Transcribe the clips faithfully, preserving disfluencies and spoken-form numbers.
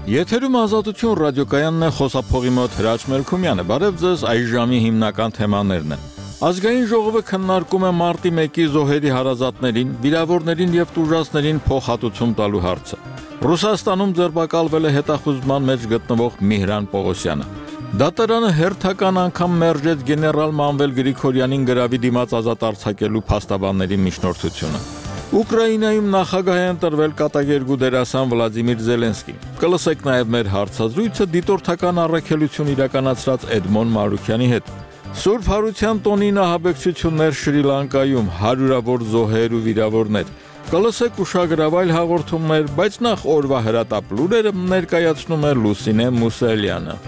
Եթերում Ազատություն ռադիոկայանն է, խոսափողի մոտ Հրաչ Մելքումյանը։ Բարև ձեզ, այս ժամի հիմնական թեմաներն են։ Ազգային ժողովը քննարկում է մարտի մեկի զոհերի հարազատներին, վիրավորներին եւ տուժածներին փոխհատուցում տալու հարցը։ Ռուսաստանում ձերբակալվել է հետախուզման մեջ գտնվող Միհրան Պողոսյանը։ Դատարանը հերթական անգամ մերժեց գեներալ Մանվել Գրիգորյանին գրավի դիմաց ազատ արձակելու փաստաբանների միջնորդությունը։ Ուկրաինայում նախագահ է ընտրվել կատակերգու դերասան Վլադիմիր Զելենսկին։ Կլսեք նաև մեր հարցազրույցը դիտորդական առաքելություն իրականացրած Էդմոն Մարուքյանի հետ։ Սուրբ Հարության տոնի նահաբեկչություններ Շրի Լանկայում, հարյուրավոր զոհեր ու վիրավորներ։ Կլսեք ուշագրավ այլ հաղորդումներ, բայց նախ օրվա հրատապ լուրերը ներկայացնում է Լուսինե Մուսելյանը։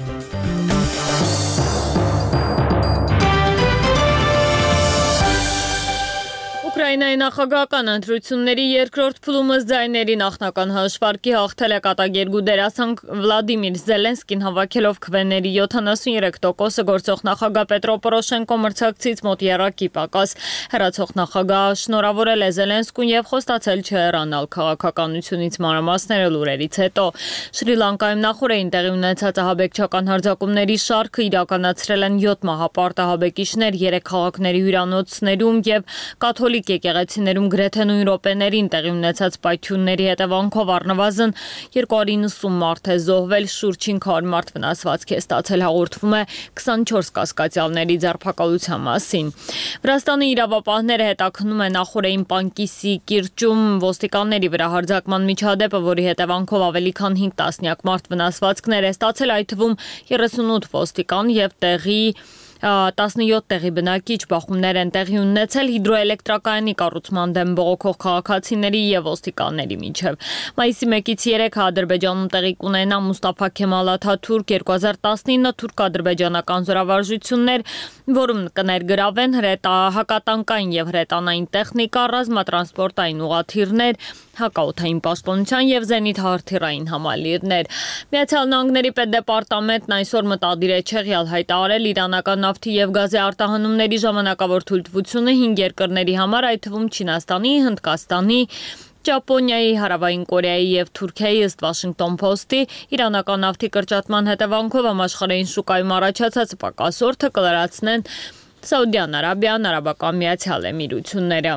Ուկրաինայի նախագահական ընտրությունների երկրորդ փուլումը ձայների նախնական հաշվարկի հաղթել է կատակերգու դերասան Վլադիմիր Զելենսկին հավաքելով քվեների յոթանասուններեք տոկոսը գործող նախագահ Պետրո Պորոշենկո մրցակցից մոտ եռակի պակաս։ Հեռացող նախագահը շնորհավորել է Զելենսկուն եւ խոստացել չհեռանալ քաղաքականությունից մանրամասները լուրերից հետո։ Շրի Լանկայում նախորդին տեղի ունեցած ահաբեկչական հարձակումների շարքը իրականացրել են յոթ մահապարտահաբեկիչներ երեք քաղաքների հյուրանոցներում եւ կաթոլիկ եկեղեցիներում գրեթե նույն րոպեներին տեղի ունեցած պայթյունների հետևանքով առնվազն երկու հարյուր նվսուն մարդ է զոհվել, շուրջ հինգ հարյուր մարդ վնասվածք է ստացել, հաղորդվում է քսանչորս կասկածյալների ձերբակալության մասին։ Վրաստանի իրավապահները հետաքննում են նախորդին Պանկիսի կիրճում ոստիկանների վրա հարձակման միջադեպը, որի հետևանքով ավելի քան հինգ տասնյակ մարդ վնասվածքներ է ստացել, այդ թվում երեսունութ ոստիկան եւ տեղի տասնյոթ տեղի բնակիչ բախումներ են տեղի ունեցել հիդրոէլեկտրակայանի կառուցման դեմ բողոքող քաղաքացիների եւ ոստիկանների միջև։ Մայիսի մեկից երեքը Ադրբեջանում տեղի կունենա Մուստաֆա Քեմալ Աթաթուրք երկու հազար տասնինը թուրք-ադրբեջանական զորավարժություններ, որում կներգրավեն հակատանկային եւ հրետանային տեխնիկա, ռազմատրանսպորտային ուղաթիռներ, հակաօդային պաշտպանության եւ զենիթահրթիռային համալիրներ։ Միացյալ Նահանգների պետդեպարտամենտն այսօր մտադիր է չեղյալ հայտարարել իրանական նավթի եւ գազի արտահանումների ժամանակավոր թույլտվությունը հինգ երկրների համար, այդ թվում Չինաստանի, Հնդկաստանի, Ճապոնիայի, Հարավային Կորեայի եւ Թուրքիայի, ըստ Washington Post-ի, իրանական նավթի կրճատման հետևանքով համաշխարհային շուկայում առաջացած պակասորդը կլրացնեն Սաուդյան Արաբիան, Արաբական Միացյալ Էմիրությունները։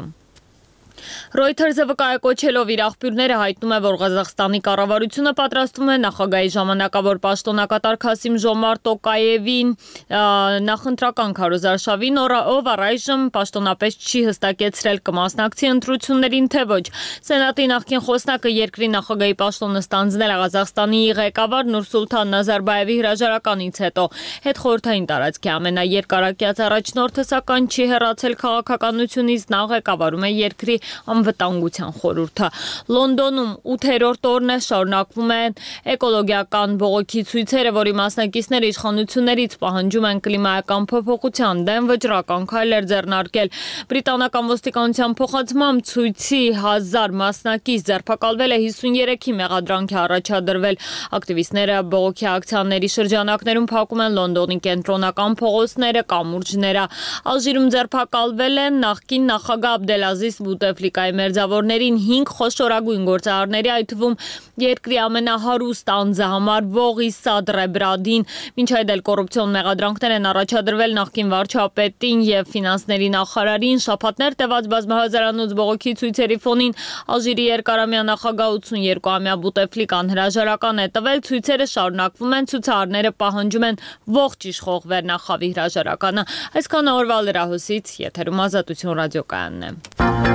Reuters-ը վկայակոչելով իր աղբյուրները հայտնում է, որ Ղազախստանի կառավարությունը պատրաստվում է նախագահի ժամանակավոր պաշտոնակատար Քասիմ Ժոմարտ Տոկաևին նախընտրական քարոզարշավին, ով առայժմ պաշտոնապես չի հստակեցրել կմասնակցի ընտրություններին, թե ոչ։ Սենատի նախկին խոսնակը երկրի նախագահի պաշտոնը ստանձնել է Ղազախստանի ղեկավար Նուրսուլթան Նազարբաևի հրաժարականից հետո։ Հետխորհրդային տարածքի ամենաերկարակյաց առաջնորդը սակայն չի հեռացել քաղաքականությունից, նա ղեկավարում է երկրի անվտանգության խորհուրդը։ Լոնդոնում ութերորդ օրն է շարունակվում են էկոլոգիական բողոքի ցույցերը, որի մասնակիցները իշխանություններից պահանջում են կլիմայական փոփոխության դեմ վճռական քայլեր ձեռնարկել։ Բրիտանական ոստիկանության փոխանցմամբ ցույցի հազար մասնակից ձերբակալվել է, հիսուններեքի մեղադրանք է առաջադրվել։ Ակտիվիստները բողոքի ակցիաների շրջանակներում փակում են Լոնդոնի կենտրոնական փողոցները, կամուրջները։ Ալժիրում ձերբակալվել են նախկին նախագահ Աբդելազիզ Բուտեֆլիկայի մերձավորներին հինգ խոշորագույն գործարարների, այդ թվում երկրի ամենահարուստ անձը համարվող Իսադ Ռեբրադին։ Մինչ այդ էլ կոռուպցիոն մեղադրանքներ են առաջադրվել նախկին վարչապետին եւ ֆինանսների նախարարին։ Շաբաթներ տևած բազմահազարանոց բողոքի ցույցերի ֆոնին Ալժիրի երկարամյա նախագահ ութսուներկուամյա Բուտեֆլիկան հրաժարական է տվել։ Ցույցերը շարունակվում են, ցուցարարները պահանջում են ողջ իշխող վերնախավի հրաժարականը։ Այսքան օրվա լրահոսից եթերում Ազատություն ռադիոկայանն է։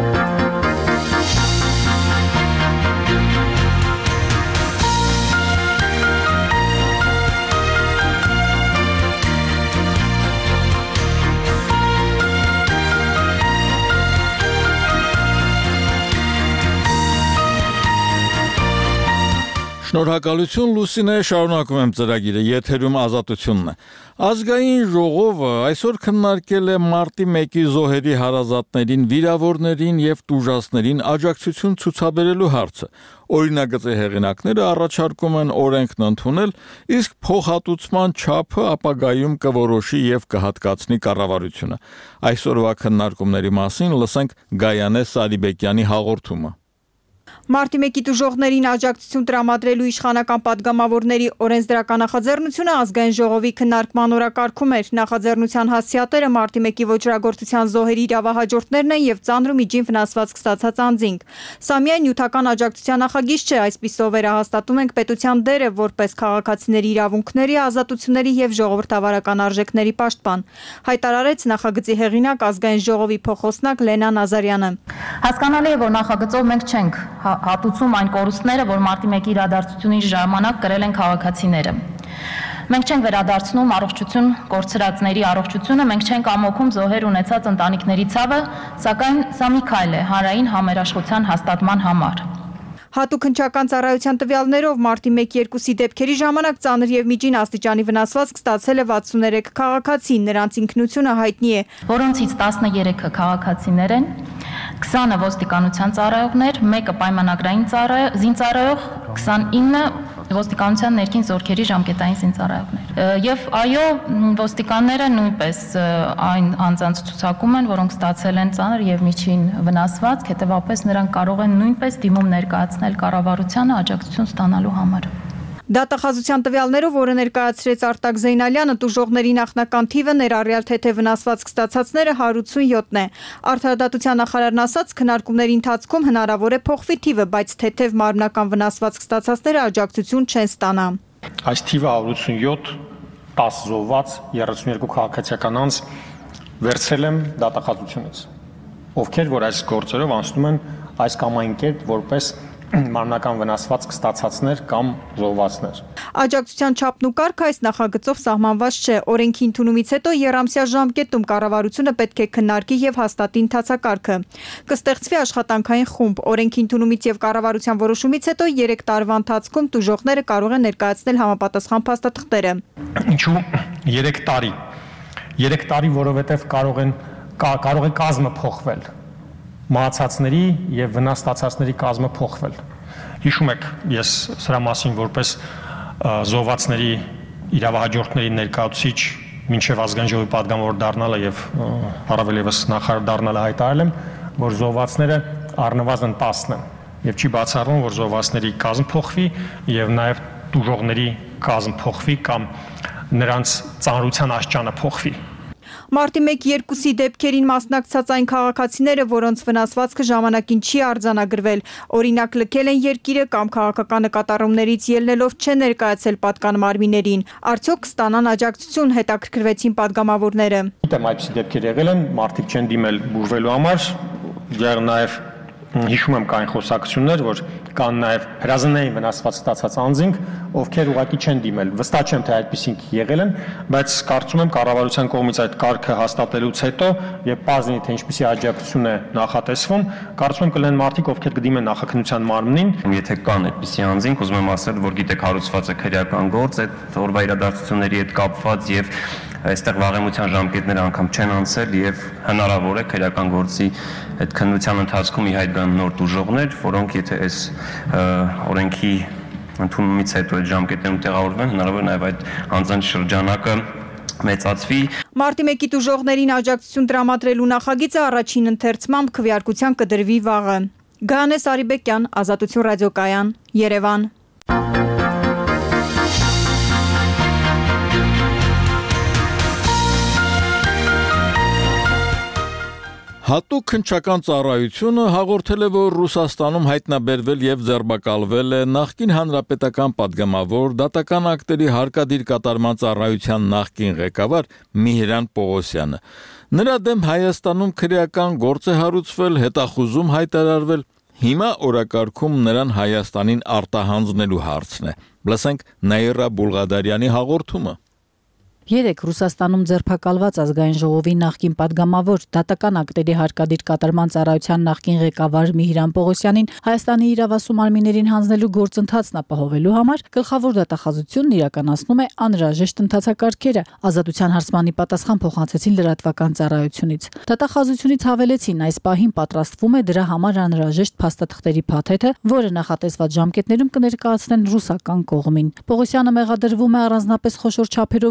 Շնորհակալություն Լուսինե, շարունակում եմ ծրագիրը, եթերում Ազատությունն է։ Ազգային ժողովը այսօր քննարկել է մարտի մեկի զոհերի հարազատներին, վիրավորներին եւ տուժածներին աջակցություն ցուցաբերելու հարցը։ Օրինագծի հեղինակները առաջարկում են օրենքն ընդունել, իսկ փոխհատուցման չափը ապագայում կորոշի եւ կհատկացնի կառավարությունը։ Այսօրվա քննարկումների մասին լսենք Գայանե Սարիբեկյանի հաղորդումը։ Մարտի մեկի տուժողներին աջակցություն տրամադրելու իշխանական падգամավորների օրենսդրական նախաձեռնությունը ազգային ժողովի քննարկման օրակարգում էր։ Նախաձեռնության հասցեատերը մարտի մեկի ոճրագործության զոհերի իրավահաջորդներն են եւ ծանր ու միջին վնասվածք ստացած անձինք։ Սա միայն նյութական աջակցության նախագիծ չէ, այսպիսով վերահաստատում ենք պետության դերը որպես քաղաքացիների իրավունքների, ազատությունների եւ ժողովրդավարական արժեքների պաշտպան, հայտարարեց նախագծի հեղինակ ազգային ժողովի փոխոսնակ Լենա Նազարյանը։ Հասկանալի է, որ նախագծով մենք չենք հատուցում այն կորուստները, որ մարտի մեկի իրադարձությունների ժամանակ կրել են քաղաքացիները։ Մենք չենք վերադարձնում առողջություն կորցրածների առողջությունը, մենք չենք ամոքում զոհեր ունեցած ընտանիքների ցավը, սակայն սա մի քայլ է հանրային համերաշխության հաստատման համար։ Հատուկ հնչական ծառայության տվյալներով մարտի մեկ-երկուսի դեպքերի ժամանակ ծանր եւ միջին աստիճանի վնասվածք ստացել է վաթսուներեք քաղաքացի, նրանց ինքնությունը հայտնի է, որոնցից տասներեքը քաղաքացիներ են, քսանը ոստիկանության ծառայողներ, մեկը պայմանագրային զինծառայող, քսանինը ոստիկանության ներքին զորքերի ժամկետային զինծառայողներ։ Եվ այո, ոստիկանները նույնպես այն անձանց ցուցակում են, որոնք ստացել են ծանր եւ միջին վնասվածք, հետեւաբար նրանք կարող են նույնպես դիմում ներկայացնել կառավարությանը աջակցություն ստանալու համար։ Դատախազության տվյալներով, որը ներկայացրեց Արտակ Զեյնալյանը, տուժողների նախնական թիվը ներառյալ թեթև վնասվածք ստացածները հարյուրութունյոթն է։ Արդարադատության նախարարն ասաց, քննարկումների ընթացքում հնարավոր է փոխվի թիվը, բայց թեթև մարմնական վնասվածք ստացածները աջակցություն չեն ստանա։ Այս թիվը հարյուրութունյոթ, տասը զոհված, երեսունյոթ քաղաքացիական անձ վերցրել եմ դատախազությունից, ովքեր որ այս գործերով անցնում են այս կամ այն կերպ որպես մարմնական վնասվածք ստացածներ կամ զոհվածներ։ Աջակցության չափն ու կարգը այս նախագծով սահմանված չէ։ Օրենքի ընդունումից հետո եռամսյա ժամկետում կառավարությունը պետք է քննարկի եւ հաստատի ընթացակարգը։ Կստեղծվի աշխատանքային խումբ։ Օրենքի ընդունումից եւ կառավարության որոշումից հետո երեք տարվա ընթացքում տուժողները կարող են ներկայացնել համապատասխան փաստաթղթերը։ Ինչու երեք տարի։ երեք տարի, որովհետեւ կարող են կարող է կազմը փոխվել։ Մահացածների եւ վնաս ստացածների կազմը փոխվել։ Հիշում եք, ես սրա մասին որպես զոհվածների իրավահաջորդների ներկայացուցիչ մինչեւ ազգային ժողովի падգամավոր դառնալը եւ առավել եւս նախարար դառնալը հայտարարել եմ, որ զոհվածները առնվազն տասն են եւ չի բացառվում, որ զոհվածների կազմ փոխվի եւ նաեւ տուժողների կազմ փոխվի կամ նրանց ծանրության աստիճանը փոխվի։ Մարտի մեկ-երկուսի դեպքերին մասնակցած այն քաղաքացիները, որոնց վնասվածքը ժամանակին չի արձանագրվել, օրինակ լքել են երկիրը կամ քաղաքական նկատառումներից ելնելով չեն ներկայացել պատկան մարմիններին, արդյոք կստանան աջակցություն, հետաքրքրվեցին падգամավորները։ Գիտեմ, այդպիսի դեպքեր եղել են, մարդիկ չեն դիմել բուժվելու համար, դեռ նաև հիշում եմ կային խոսակցություններ, որ կան նաև հրազենային վնասված ստացած անձինք, ովքեր ուղղակի չեն դիմել։ Վստահ չեմ, թե այդպիսինք եղել են, բայց կարծում եմ կառավարության կողմից այդ կարգը հաստատելուց հետո եւ բազնի թե ինչպիսի աջակցություն է նախատեսվում, կարծում եմ կլինեն մարդիկ, ովքեր կդիմեն նախաքննության մարմնին։ Եթե կան այդպիսի անձինք, ուզում եմ ասել, որ գիտեք հարուցված է քրեական գործ, այդ օրվա իրադարձությունների հետ կապված եւ այստեղ վաղեմության ժամկետները անգամ չեն անցել եւ հնարավոր է քրեական գործի այդ քննության ընթացքում ի հայտ գան նոր տուժողներ, որոնք եթե այս օրենքի ընդունումից հետո այդ ժամկետներում տեղավորվեն, հնարավոր է նաեւ այդ անձանց շրջանակը մեծացվի։ Մարտի մեկի տուժողներին աջակցություն տրամադրելու նախագիծը առաջին ընթերցմամբ քվեարկության կդրվի վաղը։ Գանե Սարիբեկյան, Ազատություն ռադիոկայան, Երևան։ Հատուկ հնչական ծառայությունը հաղորդել է, որ Ռուսաստանում հայտնաբերվել եւ ձերբակալվել է նախկին հանրապետական падգամավոր դատական ակտերի հարկադիր կատարման ծառայության նախկին ղեկավար Միհրան Պողոսյանը։ Նրա դեմ Հայաստանում քրեական գործ է հարուցվել, հետախուզում հայտարարվել։ Հիմա օրակարգում նրան Հայաստանին արտահանձնելու հարցն է։ Լսենք Նաիրա Բուլղադարյանի հաղորդումը։ Երեք Ռուսաստանում ձերբակալված ազգային ժողովի նախկին падգամավոր դատական ակտերի հարկադիր կատարման ծառայության նախկին ղեկավար Միհրան Պողոսյանին Հայաստանի իրավասու մարմիններին հանձնելու գործընթացն ապահովելու համար գլխավոր դատախազությունն իրականացնում է անհրաժեշտ ընթացակարգերը։ Ազատության հարցմանի պատասխան փոխանցեցին լրատվական ծառայությունից։ Դատախազությունից հավելեցին, այս պահին պատրաստվում է դրա համար անհրաժեշտ փաստաթղթերի փաթեթը, որը նախատեսված ժամկետներում կներկայացնեն ռուսական կողմին։ Պողոսյանը մեղադրվում է առանձնապես խոշոր չափերով գույք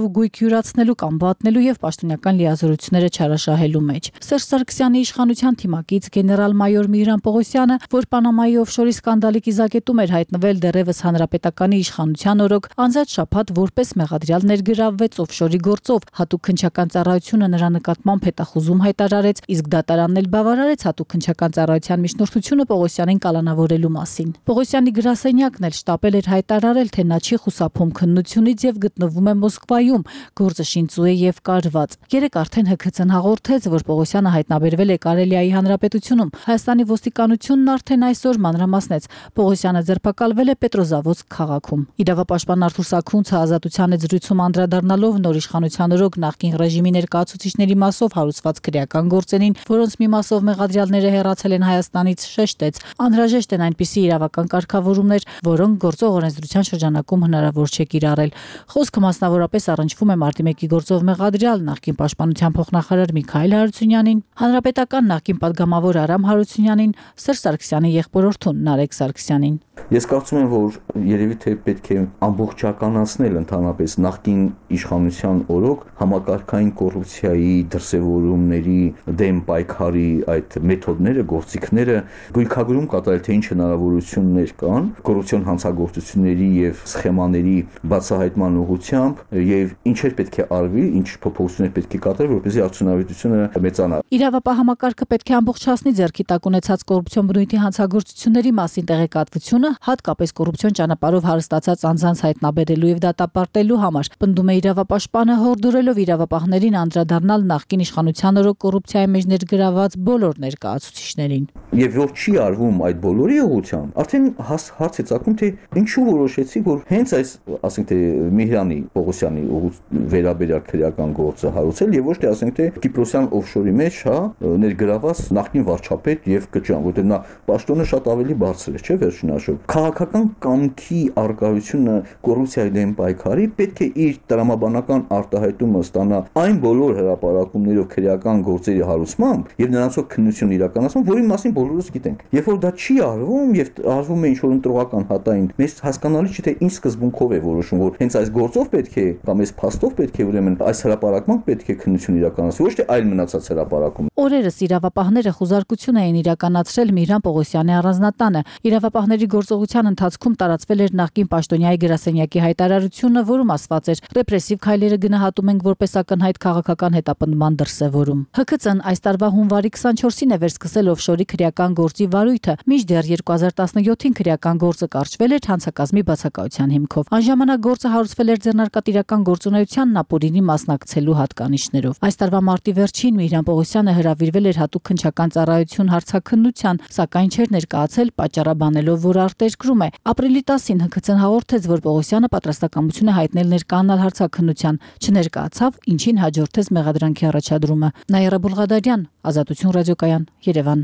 յուրացնելու կամ վատնելու եւ պաշտոնական լիազորությունները չարաշահելու մեջ։ Սերժ Սարգսյանի իշխանության թիմակից գեներալ-մայոր Միհրան Պողոսյանը, որ Պանամայի օֆշորի սկանդալի կիզակետում էր հայտնվել դեռևս հանրապետականի իշխանության օրոք, անցած շաբաթ որպես մեղադրյալ ներգրավվեց օֆշորի գործով, հատուկ քննչական ծառայությունը նրա նկատմամբ հետախուզում հայտարարեց, իսկ դատարանն էլ բավարարեց հատուկ քննչական ծառայության միջնորդությունը Պողոսյանին կալանավորելու մասին։ Պողոսյանի գրասենյակն էլ շտապել էր հայտարարել, թե նա չի խուսափում քննությունից եւ գտնվում է Մոսկվայում, գործը շինծու է եւ կարված։ Երեք արդեն ՀՔՑ-ն հաղորդեց, որ Պողոսյանը հայտնաբերվել է Կարելիայի հանրապետությունում։ Հայաստանի ոստիկանությունն արդեն այսօր մանրամասնեց, Պողոսյանը ձերբակալվել է Պետրոզավոդսկ քաղաքում։ Իրավապաշտպան Արթուր Սաքունցը ազատության հետ զրույցում անդրադառնալով նոր իշխանության օրոք նախկին ռեժիմի ներկայացուցիչների մասով հարուցված քրեական գործերին, որոնց մի մասով մեղադրյալները հեռացել են Հայաստանից, շեշտեց, անհրաժեշտ են այնպիսի իրավական կարգավորումներ, որոնք գործող օրենսդրության շրջանակում հնարավոր չէ կիրառել։ Խոսքը մասնավորապես առնչվում է մարտի մեկի գործով մեղադրյալ նախկին պաշտպանության փոխնախարար Միքայել Հարությունյանին, հանրապետական նախկին падգամավոր Արամ Հարությունյանին, Սերժ Սարգսյանի եղբորորդուն Նարեկ Սարգսյանին։ Ես կարծում եմ, որ երևի թե պետք է ամբողջականացնել ընդհանրապես նախկին իշխանության օրոք համակարգային կոռուպցիայի դրսևորումների դեմ պայքարի այդ մեթոդները, գործիքները գույքագրում կատարել, թե ինչ հնարավորություններ կան կոռուպցիոն հանցագործությունների եւ սխեմաների բացահայտման ուղղությամբ եւ ինչեր պետք է արվի, ինչ փոփոխություններ պետք է կատարել, որպեսզի արդյունավետությունը մեծանա։ Իրավապահ համակարգը պետք է ամբողջացնի ձեռքի տակ ունեցած կոռուպցիոն բնույթի հանցագործությունների մասին տեղեկատվությունը, հատկապես կոռուպցիոն ճանապարհով հարստացած անձանց հայտնաբերելու եւ դատապարտելու համար, պնդում է իրավապաշտպանը, հորդորելով իրավապահներին անդրադառնալ նախկին իշխանության օրոք կոռուպցիայի մեջ ներգրավված բոլոր ներկայացուցիչներին։ Եվ որ չի արվում այդ բոլորի ուղղությամբ, արդեն հարց է ծագում, թե ինչու որոշեցի, որ հենց այս, ասենք թե Միհրանի Պողոսյանի վերաբերյալ քրեական գործը հարուցել եւ ոչ թե ասենք թե Կիպրոսյան օֆշորի մեջ, հա, ներգրաված նախկին վարչապետ եւ կճան, որտեղ նա պաշտոնը շատ ավելի բարձր է, չէ՞, վերջին հաշվով։ Քաղաքական կամքի արկայությունը կոռուպցիայի դեմ պայքարի պետք է իր տրամաբանական արտահայտումը ստանա այն բոլոր հրապարակումներով քրեական գործերի հարուցմամբ եւ նրանցով քննություն իրականացում, որի մասին բոլորս գիտենք։ Երբ որ դա չի արվում եւ արվում է ինչ-որ ընտրողական հատային, մեզ հասկանալի չի թե ինչ սկզբունքով է որոշում, որ հենց այս գործով պետք է կամ այս փաստով պետք է ուրեմն այս հրապարակման պետք է քննություն իրականացվի, ոչ թե այլ մնացած հրապարակում։ Օրերս իրավապահները խուզարկություն էին իրականացրել Միհրան Պողոսյանի առանձնատանը։ Իրավապահների գործողության ընթացքում տարածվել էր նախկին պաշտոնյայի գրասենյակի հայտարարությունը, որում ասված էր. ռեպրեսիվ քայլերը գնահատում ենք որպես ակնհայտ քաղաքական հետապնդման դրսևորում։ ՀՔՑ-ն այս տարվա հունվարի քսանչորսին է վերսկսել օֆշորի քրեական գործի վարույթը, մինչդեռ երկու հազար տասնյոթին քրեական գործը կարճվել էր հանցակազմի բացակայության հիմքով։ Այն ժամանակ գործը հարուցվել էր ձեռնարկատիրական գործունեությանն ապօրինի մասնակցելու հատկանիշներով։ Այս տարվա մարտի վերջին Միհրան Պողոսյանը հրավիրվել էր հատուկ քննչական ծառայություն հարցաքննության, սակայն չէր ներկայացել, պատճառաբանելով, որ արտերկրում է։ Ապրիլի տասին ՀՔՑ-ն հաղորդեց, որ Պողոսյանը պատրաստակամություն է հայտնել ներկայանալ հարցաքննության, չներկայացավ, ինչին հաջորդեց մեղադրանքի առաջադրումը։ Նաիրա Բուլղադարյան, Ազատություն ռադիոկայան, Երևան։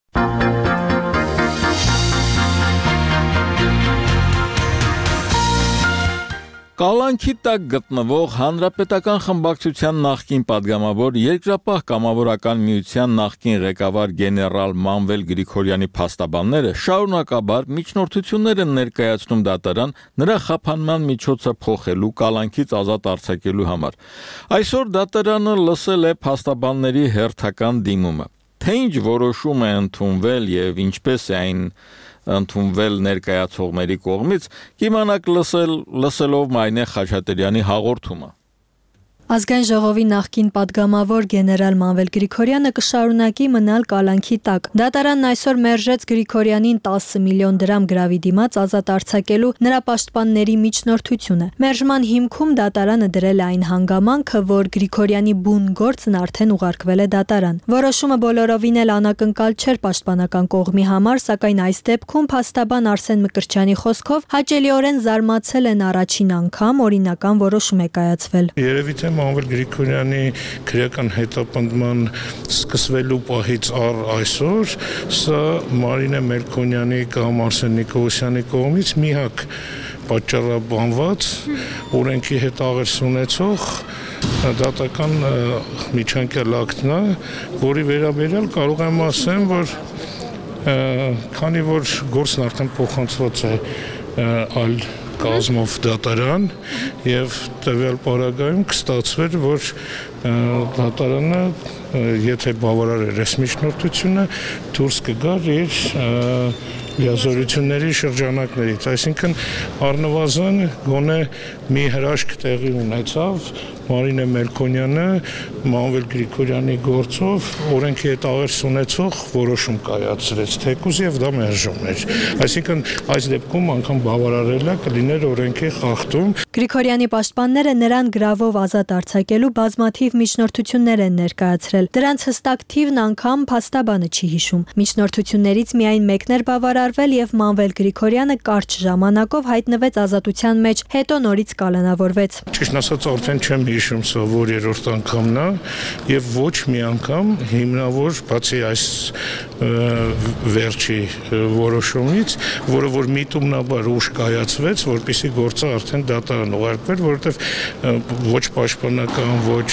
Կալանքի տակ գտնվող Հանրապետական խմբակցության նախկին падգամավոր Երկրապահ կամավորական միության նախկին ղեկավար գեներալ Մանվել Գրիգորյանի փաստաբանները շարունակաբար միջնորդություններ են ներկայացնում դատարան նրա խափանման միջոցը փոխելու, կալանքից ազատ արձակելու համար։ Այսօր դատարանը լսել է փաստաբանների հերթական դիմումը։ Թե ինչ որոշում է ընդունվել եւ ինչպես է այն ընդունվել ներկայացողների կողմից, կիմանաք լսել լսելով Մայնե Խաչատրյանի հաղորդումը։ Ազգային ժողովի նախկին падգամավոր գեներալ Մանվել Գրիգորյանը կշարունակի մնալ կալանքի տակ։ Դատարանն այսօր մերժեց Գրիգորյանին տասը միլիոն դրամ գրավի դիմաց ազատ արձակելու նրա պաշտպանների միջնորդությունը։ Մերժման հիմքում դատարանը դրել է այն հանգամանքը, որ Գրիգորյանի բուն գործն արդեն ուղարկվել է դատարան։ Որոշումը բոլորովին էլ անակնկալ չէր պաշտպանական կողմի համար, սակայն այս դեպքում փաստաբան Արսեն Մկրտչյանի խոսքով հաճելիորեն զարմացել են առաջին անգամ օրինական որոշում է կայացվել։ Երևի թե Մանվել Գրիգորյանի քրեական հետապնդման սկսվելու պահից առ այսօր սա Մարինե Մելքոնյանի կամ Արսեն Նիկոլոսյանի կողմից միակ պատճառաբանված օրենքի հետ աղերս ունեցող դատական միջանկյալ ակտն է, որի վերաբերյալ կարող եմ ասեմ, որ քանի որ գործն արդեն փոխանցված է այլ կազմով դատարան եւ տվյալ պարագայում կստացվեր, որ դատարանը եթե բավարարեր այս միջնորդությունը դուրս կգար իր լիազորությունների շրջանակներից, այսինքն առնվազն գոնե մի հրաշք տեղի ունեցավ Մարինե Մելքոնյանը Մանվել Գրիգորյանի գործով օրենքի հետ աղերս ունեցող որոշում կայացրեց, թեկուզ եւ դա մերժում էր, այսինքն այս դեպքում անգամ բավարարելա կլիներ օրենքի խախտում։ Գրիգորյանի պաշտպանները նրան գրավով ազատ արձակելու բազմաթիվ միջնորդություններ են ներկայացրել, դրանց հստակ թիվն անգամ փաստաբանը չի հիշում, միջնորդություններից միայն մեկն էր բավարարվել եւ Մանվել Գրիգորյանը կարճ ժամանակով հայտնվեց ազատության մեջ, հետո նորից կալանավորվեց։ Ճիշտ ասած արդեն չեմ հիշում սա որ երրորդ անգամն է եւ ոչ մի անգամ հիմնավոր բացի այս վերջի որոշումից, որը որ միտումնաբար ուշ կայացվեց, որպեսզի գործը արդեն դատարան ուղարկվեր, որովհետեւ ոչ պաշտպանական, ոչ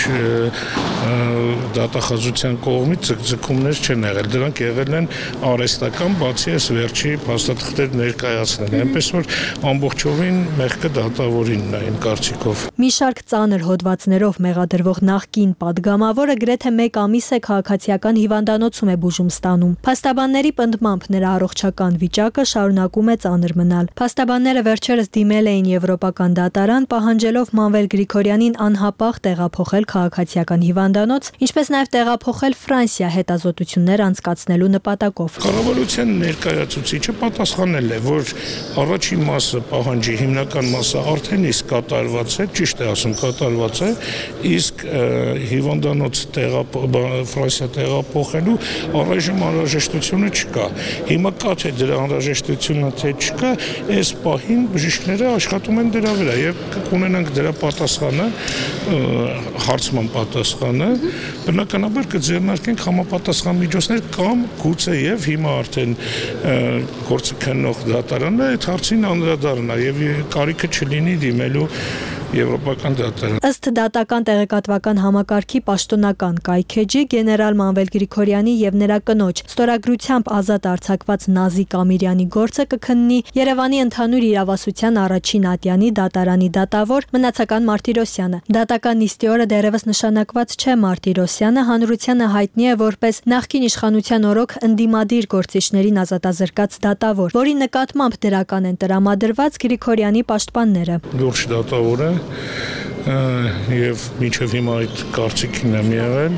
դատախազության կողմից ձգձգումներ չեն եղել, դրանք եղել են արհեստական, բացի այս վերջի փաստաթղթեր ներկայացնել, այնպես որ ամբողջովին մեղքը դատավորինն է իմ կարծիքով։ Մի շարք ծանր հոդվածներով մեղադրվող նախկին падգամավորը գրեթե մեկ ամիս է քաղաքացիական հիվանդանոցում է բուժում ստանում։ Փաստաբանների պնդմամբ նրա առողջական վիճակը շարունակում է ծանր մնալ։ Փաստաբանները վերջերս դիմել էին եվրոպական դատարան, պահանջելով Մանվել Գրիգորյանին անհապաղ տեղափոխել քաղաքացիական հիվանդանոց, ինչպես նաև տեղափոխել Ֆրանսիա հետազոտություններ անցկացնելու նպատակով։ Կառավարության ներկայացուցիչը պատասխանել է, որ առաջին մասը պահանջի հիմնական մասը արդեն իսկ կատարված է, ճիշտ է ասում, կատարված է, իսկ հիվանդանոց Ֆրանսիա տեղափոխելու առայժմ անհրաժեշտությունը չկա։ Հիմա կա թե դրա անհրաժեշտությունը թե չկա, այս պահին բժիշկները աշխատում են դրա վրա եւ կունենանք դրա պատասխանը, հարցման պատասխանը, բնականաբար կձեռնարկենք համապատասխան միջոցներ կամ գուցե եւ հիմա արդեն գործը քննող դատարանը այդ հարցին անդրադառնա եւ կարիքը չլինի դիմելու եվրոպական դատարան։ Ըստ դատական տեղեկատվական համակարգի պաշտոնական կայքեջի գեներալ Մանվել Գրիգորյանի եւ նրա կնոջ ստորագրությամբ ազատ արձակված Նազիկ Ամիրյանի գործը կքննի Երևանի ընդհանուր իրավասության առաջին ատյանի դատարանի դատավոր Մնացական Մարտիրոսյանը։ Դատական նիստի օրը դեռևս նշանակված չէ Մարտիրոսյանը, հանրությանը հայտնի է որպես նախկին իշխանության օրոք ընդդիմադիր գործիչներին ազատազրկած դատավոր, որի նկատմամբ դրական են տրամադրված Գրիգորյանի պաշտպանները։ Լուրջ դատավոր է եւ մինչեւ հիմա այդ կարծիքին եմ եղել։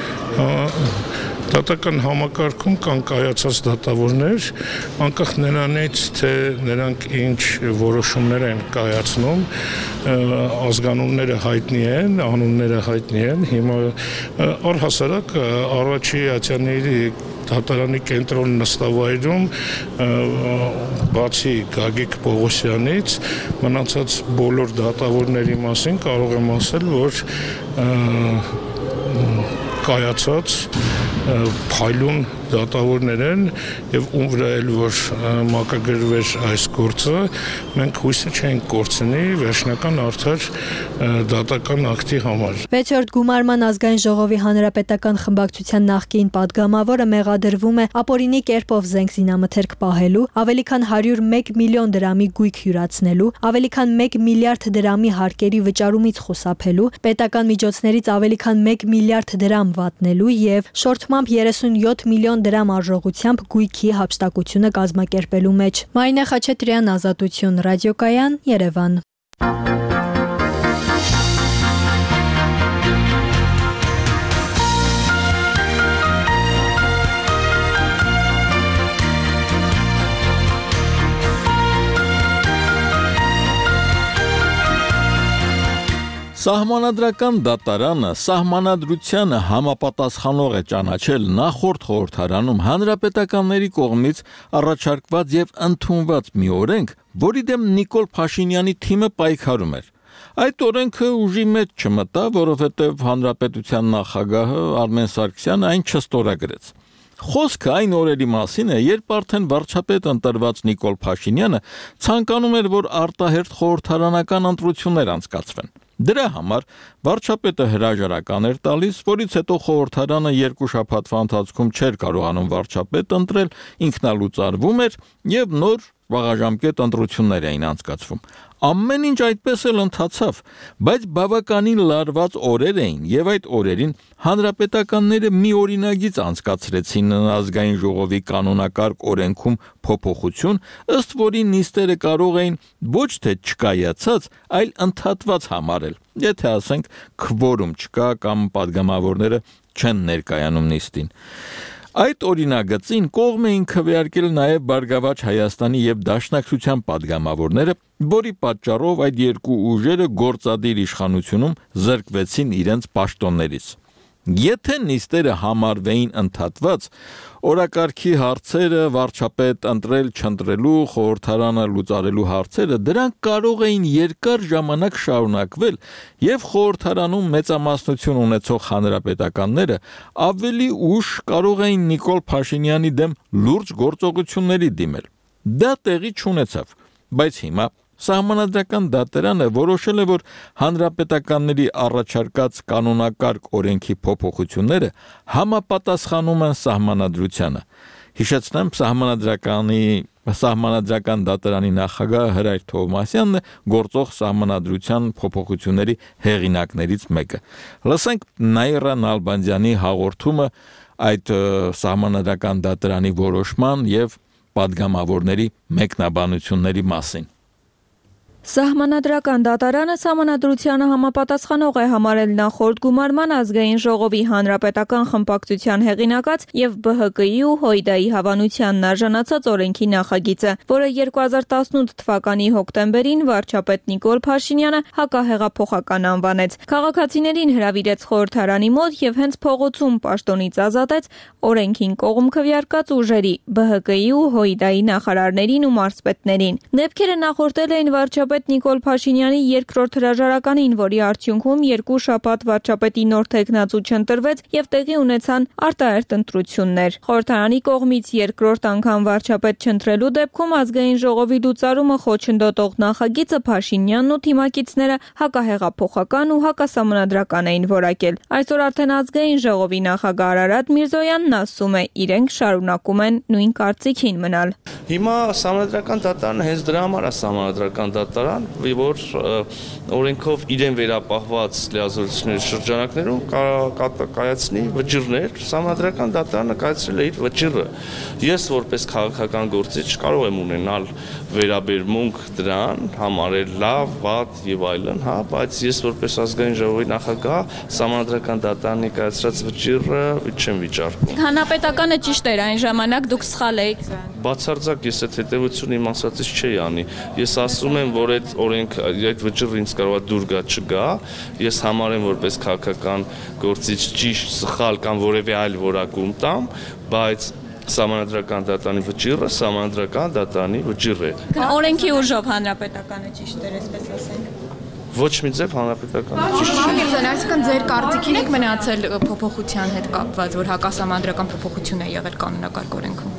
Դատական համակարգում կան կայացած դատավորներ, անկախ նրանից, թե նրանք ինչ որոշումներ են կայացնում, ազգանունները հայտնի են, անունները հայտնի են, հիմա առհասարակ առաջի ատյանի դատարանի կենտրոն նստավայրում բացի Գագիկ Պողոսյանից մնացած բոլոր դատավորների մասին կարող եմ ասել, որ կայացած փայլուն դատավորներ են եւ ում վրա էլ որ մակագրվեր այս գործը, մենք հույսը չենք կորցնի վերջնական արդար դատական ակտի համար։ վեցերորդ գումարման ազգային ժողովի հանրապետական խմբակցության նախկին падգամավորը մեղադրվում է ապօրինի կերպով զենք զինամթերք պահելու, ավելի քան հարյուր մեկ միլիոն դրամի գույք հյուրացնելու, ավելի քան մեկ միլիարդ դրամի հարկերի վճարումից խուսափելու, պետական միջոցներից ավելի քան մեկ միլիարդ դրամ վատնելու եւ շորթմամբ երեսունյոթ միլիոն դրամ արժողությամբ գույքի հափշտակությունը կազմակերպելու մեջ։ Մարինե Խաչատրյան, Ազատություն, Ռադիոկայան, Երևան։ Սահմանադրական դատարանը սահմանադրությանը համապատասխանող է ճանաչել նախորդ խորհրդարանում հանրապետականների կողմից առաջարկված եւ ընդունված մի օրենք, որի դեմ Նիկոլ Փաշինյանի թիմը պայքարում էր։ Այդ օրենքը ուժի մեջ չմտավ, որովհետեւ հանրապետության նախագահը Արմեն Սարգսյանը այն չստորագրեց։ Խոսքը այն օրերի մասին է, երբ արդեն վարչապետ ընտրված Նիկոլ Փաշինյանը ցանկանում էր, որ արտահերթ խորհրդարանական ընտրություններ անցկացվեն։ Դրա համար վարչապետը հրաժարական էր տալիս, որից հետո խորհրդարանը երկու շաբաթվա ընթացքում չէր կարողանում վարչապետ ընտրել, ինքնալուծարվում էր եւ նոր խաղաժամկետ ընտրություններ էին անցկացվում։ Ամեն ինչ այդպես էլ ընթացավ, բայց բավականին լարված օրեր էին եւ այդ օրերին հանրապետականները մի օրինագիծ անցկացրեցին ազգային ժողովի կանոնակարգ օրենքում փոփոխություն, ըստ որի նիստերը կարող էին ոչ թե չկայացած, այլ ընդհատված համարել, եթե ասենք քվորում չկա կամ падգամավորները չեն ներկայանում նիստին։ Այդ օրինագծին կողմ էին քվեարկել նաև Բարգավաճ Հայաստանի եւ Դաշնակցության падգամավորները, որի պատճառով այդ երկու ուժերը գործադիր իշխանությունում զրկվեցին իրենց պաշտոններից։ Եթե նիստերը համարվեին ընդհատված, օրակարգի հարցերը, վարչապետ ընտրել չընտրելու, խորհրդարանը լուծարելու հարցերը, դրանք կարող էին երկար ժամանակ շարունակվել եւ խորհրդարանում մեծամասնություն ունեցող հանրապետականները ավելի ուշ կարող էին Նիկոլ Փաշինյանի դեմ լուրջ գործողությունների դիմել։ Դա տեղի չունեցավ, բայց հիմա Սահմանադրական դատարանը որոշել է, որ հանրապետականների առաջարկած կանոնակարգ օրենքի փոփոխությունները համապատասխանում են սահմանադրությանը։ Հիշեցնեմ, սահմանադրականի Սահմանադրական դատարանի նախագահ Հրայր Թովմասյանն է գործող սահմանադրության փոփոխությունների հեղինակներից մեկը։ Լսենք Նաիրա Նալբանդյանի հաղորդումը այդ սահմանադրական դատարանի որոշման եւ падգամավորների մեկնաբանությունների մասին։ Սահմանադրական դատարանը սահմանադրությանը համապատասխանող է համարել նախորդ գումարման ազգային ժողովի հանրապետական խմբակցության հեղինակած եւ B H K-ի ու Հույդայի հավանությանն արժանացած օրենքի նախագիծը, որը երկու հազար տասնութ թվականի հոկտեմբերին վարչապետ Նիկոլ Փաշինյանը հակահեղափոխական անվանեց։ Քաղաքացիներին հրավիրեց խորհրդարանի մոտ եւ հենց փողոցում պաշտոնից ազատեց օրենքին կողմ քվեարկած ուժերի B H K-ի ու Հույդայի նախարարներին ու մարզպետներին։ Դեպքերը նախորդել էին վարչապետ Նիկոլ Փաշինյանի երկրորդ հրաժարականին, որի արդյունքում երկու շաբաթ վարչապետի նոր թեկնածու չընտրվեց եւ տեղի ունեցան արտահերթ ընտրություններ։ Խորհրդարանի կողմից երկրորդ անգամ վարչապետ չընտրելու դեպքում ազգային ժողովի լուծարումը խոչընդոտող նախագիծը Փաշինյանն ու թիմակիցները հակահեղափոխական ու հակասահմանադրական էին որակել։ Այսօր արդեն ազգային ժողովի նախագահ Արարատ Միրզոյանն ասում է, իրենք շարունակում են նույն կարծիքին մնալ։ Հիմա սահմանադրական դատարանը հենց դրա համար է սահմանադրական դատարան, որ օրենքով իրեն վերապահված լիազորությունների շրջանակներում կայացնի վճիռներ, սահմանադրական դատարանը կայացրել է իր վճիռը։ Ես որպես քաղաքական գործիչ կարող եմ ունենալ վերաբերմունք դրան, համարել լավ, վատ եւ այլն, հա, բայց ես որպես ազգային ժողովի նախագահ սահմանադրական դատարանի կայացրած վճիռը չեմ վիճարկում։ Հանրապետականը ճիշտ էր այն ժամանակ, դուք սխալ եք։ Բացարձակ ես այդ հետևությունը իմ ասածից չի անի։ Ես ասում եմ, որ այդ օրենք այդ վճիռը ինձ կարող է դուր գա չգա, ես համարեմ որպես քաղաքական գործիչ ճիշտ, սխալ կամ որևէ այլ որակում տամ, բայց սահմանադրական դատարանի վճիռը սահմանադրական դատարանի վճիռ է։ Օրենքի ուժով հանրապետականը ճիշտ էր, այսպես ասենք։ Ոչ մի ձև հանրապետական ճիշտ չէ։ Միրզոյան, այսինքն ձեր կարծիքին եք մնացել փոփոխության հետ կապված, որ հակասահմանադրական փոփոխություն է եղել կանոնակարգ օրենքում։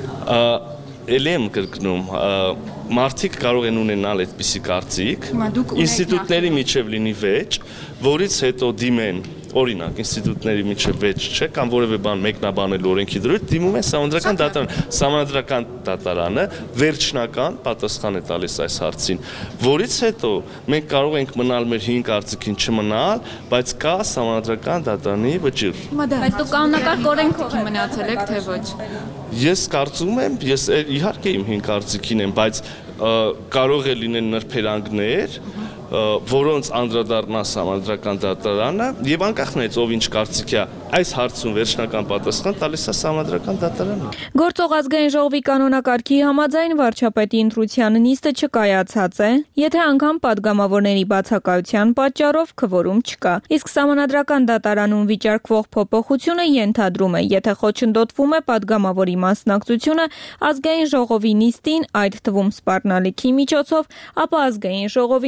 Էլ եմ կրկնում, մարդիկ կարող են ունենալ այդպիսի կարծիք, ինստիտուտների միջև լինի վեճ, որից հետո դիմեն, օրինակ, ինստիտուտների միջև վեճ չէ, կամ որևէ բան մեկնաբանել օրենքի դրույթ, դիմում են սահմանադրական դատարան, սահմանադրական դատարանը վերջնական պատասխան է տալիս այս հարցին, որից հետո մենք կարող ենք մնալ մեր հին կարծիքին չմնալ, բայց կա սահմանադրական դատարանի վճիռ։ Բայց դուք կանոնակարգ օրենքով մնացել եք, թե ոչ։ Ես կարծում եմ, ես իհարկե իմ հին կարծիքին եմ, բայց կարող է լինեն նրբերանգներ, որոնց անդրադառնա սահմանադրական դատարանը եւ անկախ նրանից ով ինչ կարծիքի է այս հարցում վերջնական պատասխան տալիս է սահմանադրական դատարանը։ Գործող ազգային ժողովի կանոնակարգի համաձայն վարչապետի ընտրության նիստը չկայացած է, եթե անգամ падգամավորների բացակայության պատճառով քվորում չկա։ Իսկ սահմանադրական դատարանում վիճարկվող փոփոխությունը ենթադրում է, եթե խոչընդոտվում է падգամավորի մասնակցությունը ազգային ժողովի նիստին, այդ թվում սպառնալիքի միջոցով, ապա ազգային ժողովի նիստը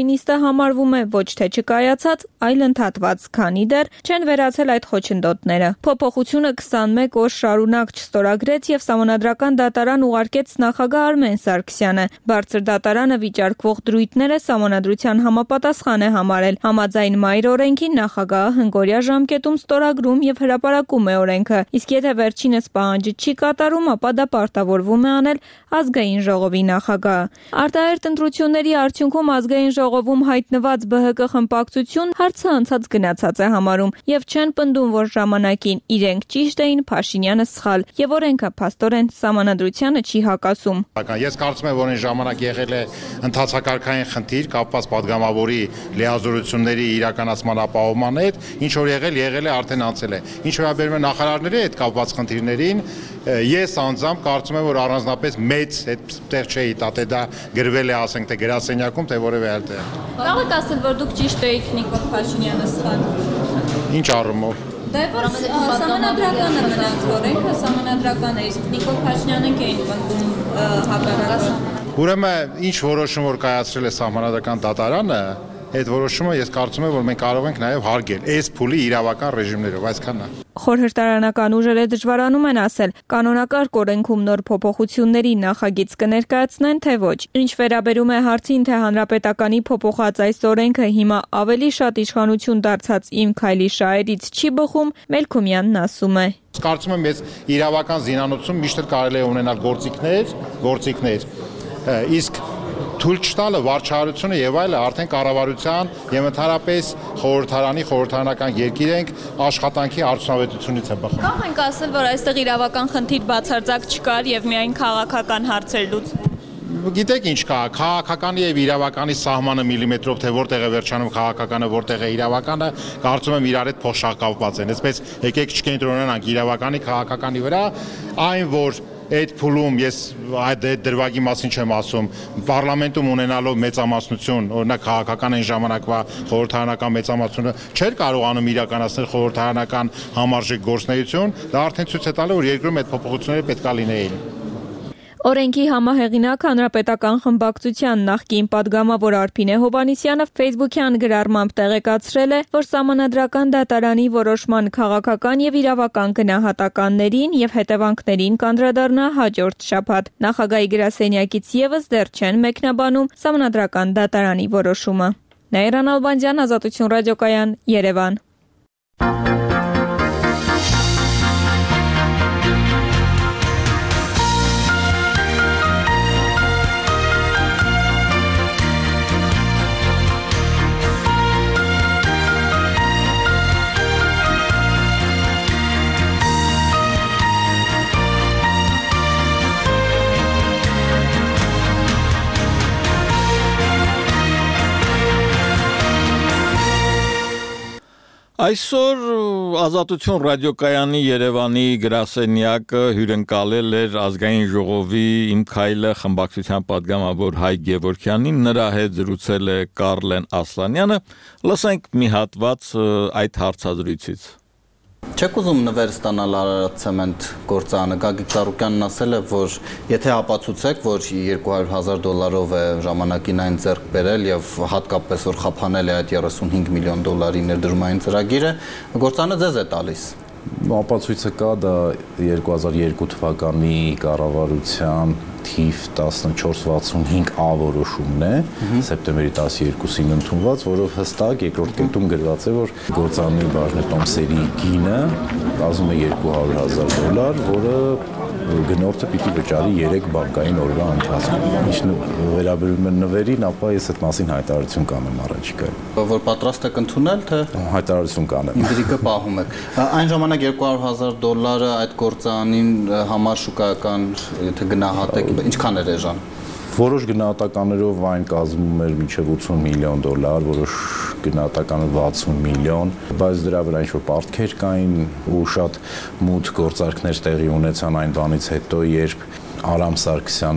համարվում է ոչ թե չկայացած, այլ ընդհատված, քանի դեռ չեն վերացել այդ խոչընդոտները։ Փոփոխությունը քսանմեկ օր շարունակ չստորագրեց եւ Սահմանադրական դատարան ուղարկեց նախագահ Արմեն Սարգսյանը։ Բարձր դատարանը վիճարկվող դրույթները Սահմանադրության համապատասխան է համարել։ Համաձայն մայր օրենքի նախագահը հնգօրյա ժամկետում ստորագրում եւ հրապարակում է օրենքը, իսկ եթե վերջինս պահանջը չի կատարում, ապա դա պարտավորվում է անել ազգային ժողովի նախագահը։ Արտահերթ ընտրությունների արդյունքում ազգային ժողովում հայտնված B H K խմբակցություն հարցը անցած գնացած է համարում եւ չեն պնդում, որ ժամանակին իրենք ճիշտ էին, Փաշինյանը սխալ եւ օրենքը փաստորեն Սահմանադրությանը չի հակասում։ Ես կարծում եմ, որ այն ժամանակ եղել է ընթացակարգային խնդիր կապված падգամավորի լիազորությունների իրականացման ապահովման հետ, ինչ որ եղել, եղել է, արդեն անցել է։ Ինչ վերաբերում է նախարարների հետ կապված խնդիրներին, ես անձամբ կարծում եմ, որ առանձնապես մեծ այդտեղ չէի տա, թե դա գրվել է, ասենք, թե գրասենյակում, թե որևէ այլ տեղ։ Կարող եք ասել, որ դուք ճիշտ եք, Նիկոլ Փաշինյանը սխալ։ Ինչ առումով։ Դե որ Սահմանադրականը մնաց օրենքը, Սահմանադրական է, իսկ Նիկոլ Փաշինյանը կային պնդում հակառակը։ Ուրեմն ինչ որոշում որ կայացրել է Սահմանադրական դատարանը, այդ որոշումը ես կարծում եմ, որ մենք կարող ենք նաև հարգել այս փուլի իրավական ռեժիմներով, այսքանն է։ Խորհրդարանական ուժերը դժվարանում են ասել, կանոնակարգ օրենքում նոր փոփոխությունների նախագիծ կներկայացնեն, թե ոչ։ Ինչ վերաբերում է հարցին, թե հանրապետականի փոփոխած այս օրենքը հիմա ավելի շատ իշխանություն դարձած Իմ Քայլի շահերից չի բխում, Մելքումյանն ասում է։ Կարծում եմ, ես իրավական զինանոցում միշտ կարելի է ունենալ գործիքներ, գործիքներ, իսկ թույլ չտալը վարչարությունը եւ այլը արդեն կառավարության եւ ընդհանրապես խորհրդարանի խորհրդարանական երկիր ենք աշխատանքի արդյունավետությունից է բխում։ Կարող ենք ասել, որ այստեղ իրավական խնդիր բացարձակ չկար եւ միայն քաղաքական հարցեր լուծվում։ Գիտեք ինչ կա, քաղաքականի եւ իրավականի սահմանը միլիմետրով թե որտեղ է վերջանում քաղաքականը, որտեղ է իրավականը, կարծում եմ իրար հետ փոխշակապված են։ Այսպես եկեք չկենտրոնանանք իրավականի քաղաքականի վրա, այն որ այդ փուլում ես այդ դրվագի մասին չեմ ասում, պարլամենտում ունենալով մեծամասնություն, օրինակ քաղաքական այն ժամանակվա խորհրդարանական մեծամասնությունը չէր կարողանում իրականացնել խորհրդարանական համարժեք գործունեություն, դա արդեն ցույց է տալու, որ երկրում այդ փոփոխությունները պետք է լինեին։ Օրենքի համահեղինակ Հանրապետական խմբակցության նախկին падգամավոր Արփինե Հովհաննիսյանը Facebook-յան գրառմամբ տեղեկացրել է, որ Սահմանադրական դատարանի որոշման քաղաքական եւ իրավական գնահատականներին եւ հետևանքներին կանդրադառնա հաջորդ շաբաթ։ Նախագահի գրասենյակից եւս դեռ չեն մեկնաբանում Սահմանադրական դատարանի որոշումը։ Նաիրա Նալբանդյան, Ազատություն ռադիոկայան, Երևան։ Այսօր Ազատություն ռադիոկայանի Երևանի գրասենյակը հյուրընկալել էր ազգային ժողովի Իմ Քայլը խմբակցության падգամավոր Հայկ Գևորգյանին, նրա հետ զրուցել է Կարլեն Ասլանյանը։ Լսենք մի հատված այդ հարցազրույցից։ Չեք ուզում նվեր ստանալ Արարատ ցեմենտ գործարանը, Գագիկ Ծառուկյանն ասել է, որ եթե ապացուցեք, որ երկու հարյուր հազար դոլարով է ժամանակին այն ձեռք բերել եւ հատկապես որ խափանել է այդ երեսունհինգ միլիոն դոլարի ներդրումային ծրագիրը, գործարանը ձեզ է տալիս։ Ապացույցը կա, դա երկու հազար երկու թվականի կառավարության թիվ տասնչորս վաթսունհինգ A որոշումն է, սեպտեմբերի տասներկուսին ընդունված, որով հստակ երկրորդ կետում գրված է, որ գործարանի բաժնետոմսերի գինը կազմում է երկու հարյուր հազար դոլար, որը գնորդը պիտի վճարի երեք բանկային օրվա ընթացքում։ Ինչ վերաբերում է նվերին, ապա ես այդ մասին հայտարարություն կանեմ առաջիկայում։ Որ պատրաստ եք ընդունել, թե հայտարարություն կանեմ։ Ինդրիկը պահում եք։ Այն ժամանակ երկու հարյուր հազար դոլարը այդ գործարանին համար շուկայական, եթե գնահատեք, ինչքան էր էժան։ Որոշ գնահատականներով այն կազմում էր մինչև ութսուն միլիոն դոլար, որոշ գնահատականը վաթսուն միլիոն, բայց դրա վրա ինչ-որ պարտքեր կային ու շատ մութ գործարքներ տեղի ունեցան այն բանից հետո, երբ Արամ Սարգսյանը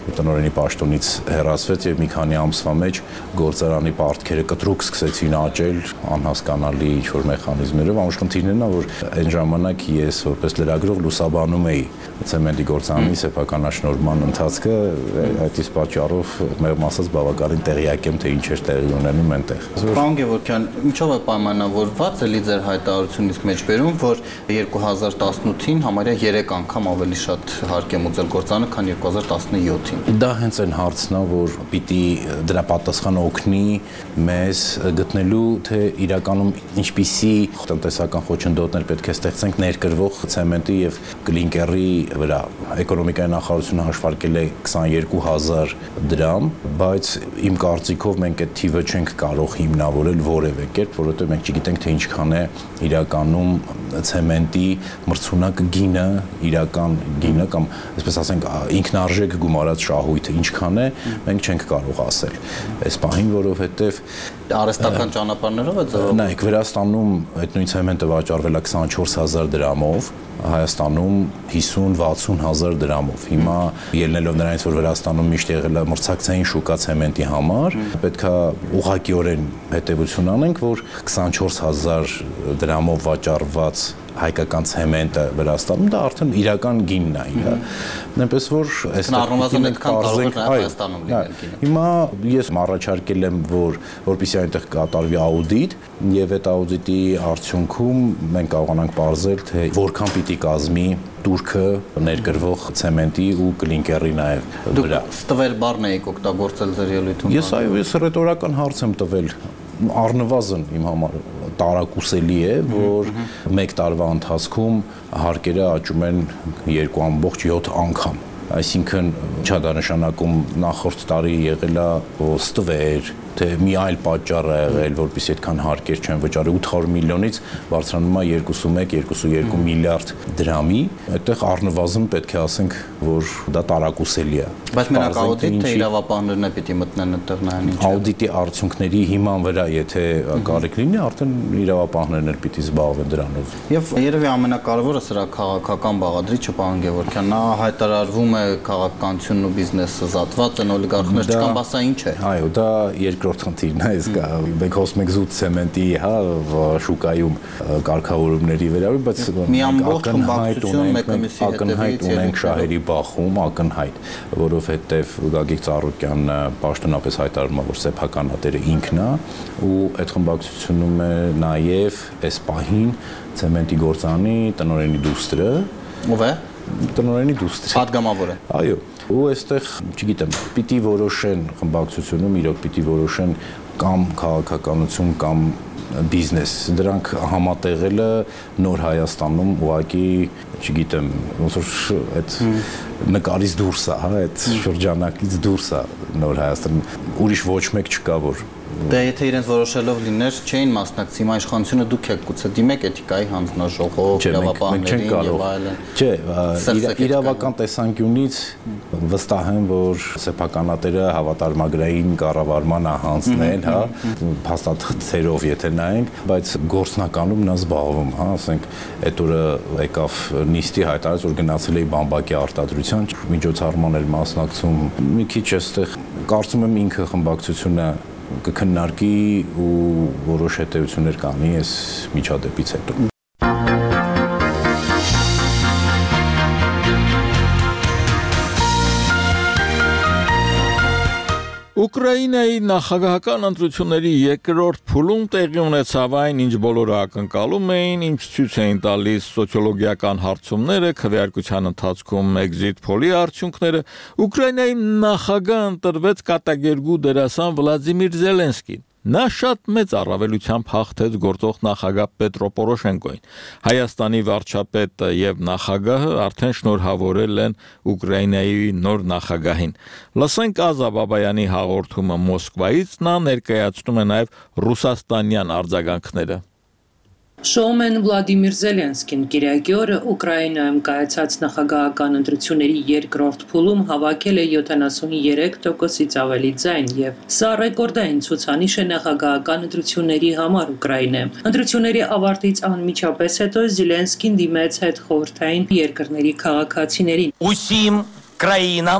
տնօրենի պաշտոնից հեռացվեց եւ մի քանի ամսվա մեջ գործարանի պարտքերը կտրուկ սկսեցին աճել անհասկանալի ինչ-որ մեխանիզմներով։ Ամուշ խնդիրն է, որ այն ժամանակ ես որպես լրագրող լուսաբանում էի ցեմենտի գործարանի սեփականաշնորհման ընթացքը, այդ իսկ պատճառով մեղմ ասած բավականին տեղյակ եմ, թե ինչ էր տեղի ունենում այնտեղ։ Պարոն Գևորգյան, ինչով է պայմանավորված էլի ձեր հայտարարությունից մեջբերում, որ երկու հազար տասնութին համարյա երեք անգամ ավելի շատ հարկ է մուծել գործարանը, քան երկու հազար տասնյոթին։ Դա հենց այն հարցն է, որ պիտի դրա պատասխանը օգնի մեզ գտնելու, թե իրականում ինչպիսի տնտեսական խոչընդոտներ պետք է ստեղծենք ներկրվող ցեմենտի եւ կլինկերի վրա։ Էկոնոմիկայի նախարարությունը հաշվարկել է քսաներկու հազար դրամ, բայց իմ կարծիքով մենք այդ թիվը չենք կարող հիմնավորել որևէ կերպ, որովհետեւ մենք չգիտենք թե ինչքան է իրականում ցեմենտի մրցունակ գինը, իրական գինը կամ այսպես ասենք ինքնարժեք գումարած շահույթը ինչքան է, մենք չենք կարող ասել։ Այս պահին, որովհետև արհեստական ճանապարհներով է ձևավորվում։ Նայեք, Վրաստանում այդ նույն ցեմենտը վաճառվել է քսանչորս հազար դրամով, Հայաստանում հիսուն-վաթսուն հազար դրամով։ Հիմա ելնելով նրանից, որ Վրաստանում միշտ եղել է մրցակցային շուկա ցեմենտի համար, պետքա ուղղակիորեն հետևություն անենք, որ քսանչորս հազար դրամով վաճառված հայկական ցեմենտը Վրաստանում դա արդեն իրական գինն է, հա։ Այնպես որ այստեղ կարող է Հայաստանում լինել գինը։ Հիմա ես առաջարկել եմ, որ որպեսզի այնտեղ կատարվի աուդիտ, եւ այդ աուդիտի արդյունքում մենք կարողանանք ողջել, թե որքան պիտի կազմի турքը ներկրվող ցեմենտի ու կլինկերի նաեւ վրա։ Դուք ստվել բառն եք օգտագործել ձեր ելույթում։ Ես այո, ես ռետորական հարց եմ տվել, առնվազն իմ համար տարակուսելի է, որ մեկ տարվա ընթացքում հարկերը աճում են երկու ամբողջ յոթ անգամ։ Այսինքն չա դա նշանակում նախորդ տարի եղել է ստվեր, թե մի այլ պատճառ է եղել, որպեսզի այդքան հարկեր չեն վճարել, ութ հարյուր միլիոնից բարձրանում է երկուսունմեկ երկուսուներկու միլիարդ դրամի, այդտեղ առնվազն պետք է ասենք, որ դա տարակուսելի է։ Բայց մենակ աուդիտ թե իրավապահներն է պիտի մտնեն այդտեղ նայեն ինչ։ Աուդիտի արդյունքների հիման վրա, եթե կարիք լինի, արդեն իրավապահներն էլ պիտի զբաղվեն դրանով։ Եվ երևի ամենակարևորը սրա քաղաքական բաղադրիչը, պարոն Գևորգյան, նա հայտարարվում է քաղաքականությունն ու բիզնեսը զատված են, օլիգարխներ չկան, բայց սա ինչ է։ Այո, դա երկրորդ խնդիրն է, իսկ մենք խոսում ենք զուտ ցեմենտի, հա, շուկայում կարգավորումների վերաբերյալ, բայց մի ամբողջ խմբակցություն մեկը մյուսի հետևից ունենք շահերի բախում, ակնհայտ, որովհետև Գագիկ Ծառուկյանը պաշտոնապես հայտարարում է, որ սեփականատերը ինքն է, ու այդ խմբակցությունում է նաև այս պահին ցեմենտի գործարանի տնօրենի դուստրը, ով է տնօրենի դուստրը, падգամավոր է։ Այո, ու այստեղ, չգիտեմ, պիտի որոշեն խմբակցությունում, իրոք պիտի որոշեն կամ քաղաքականություն կամ բիզնես, դրանք համատեղելը նոր Հայաստանում ուղղակի, չգիտեմ, ոնց որ այդ նկարից դուրս է, հա, այդ շրջանակից դուրս է նոր Հայաստան, ուրիշ ոչ մեկ չկա, որ Դե եթե իրենց որոշելով լիներ, չէին մասնակցի, հիմա իշխանությունը դուք եք գուցե դիմեք էթիկայի հանձնաժողով, իրավապահներին եւ այլն։ Չէ, իրավական տեսանկյունից վստահ եմ, որ սեփականատերը հավատարմագրային կառավարման է հանձնել, հա, փաստաթղթերով եթե նայենք, բայց գործնականում նա զբաղվում, հա, ասենք, այդ օրը եկավ նիստի հայտարարեց, որ գնացել էի բամբակի արտադրության, միջոցառման էր մասնակցում, մի քիչ այստեղ կարծում եմ ինքը խմբակցությունը կքննարկի ու որոշ հետևություններ կանի այս միջադեպից հետո։ Ուկրաինայի նախագահական ընտրությունների երկրորդ փուլում տեղի ունեցավ այն, ինչ բոլորը ակնկալում էին, ինչ ցույց էին տալիս սոցիոլոգիական հարցումները, քվեարկության ընթացքում էքզիթ փոլի արդյունքները, Ուկրաինայի նախագահ ընտրվեց կատակերգու դերասան Վլադիմիր Զելենսկին։ Նա շատ մեծ առավելությամբ հաղթեց գործող նախագահ Պետրո Պորոշենկոին։ Հայաստանի վարչապետը եւ նախագահը արդեն շնորհավորել են Ուկրաինայի նոր նախագահին։ Լսենք Ազա Բաբայանի հաղորդումը Մոսկվայից, նա ներկայացնում է նաեւ ռուսաստանյան արձագանքները։ Շոումեն Վլադիմիր Զելենսկին կիրակի օրը Ուկրաինայում կայացած նախագահական ընտրությունների երկրորդ փուլում հավաքել է յոթանասուներեք տոկոսից ավելի ձայն եւ սա ռեկորդային ցուցանիշ է նախագահական ընտրությունների համար Ուկրաինայում։ Ընտրությունների ավարտից անմիջապես հետո Զելենսկին դիմեց հետխորհրդային երկրների քաղաքացիներին։ Усім країнам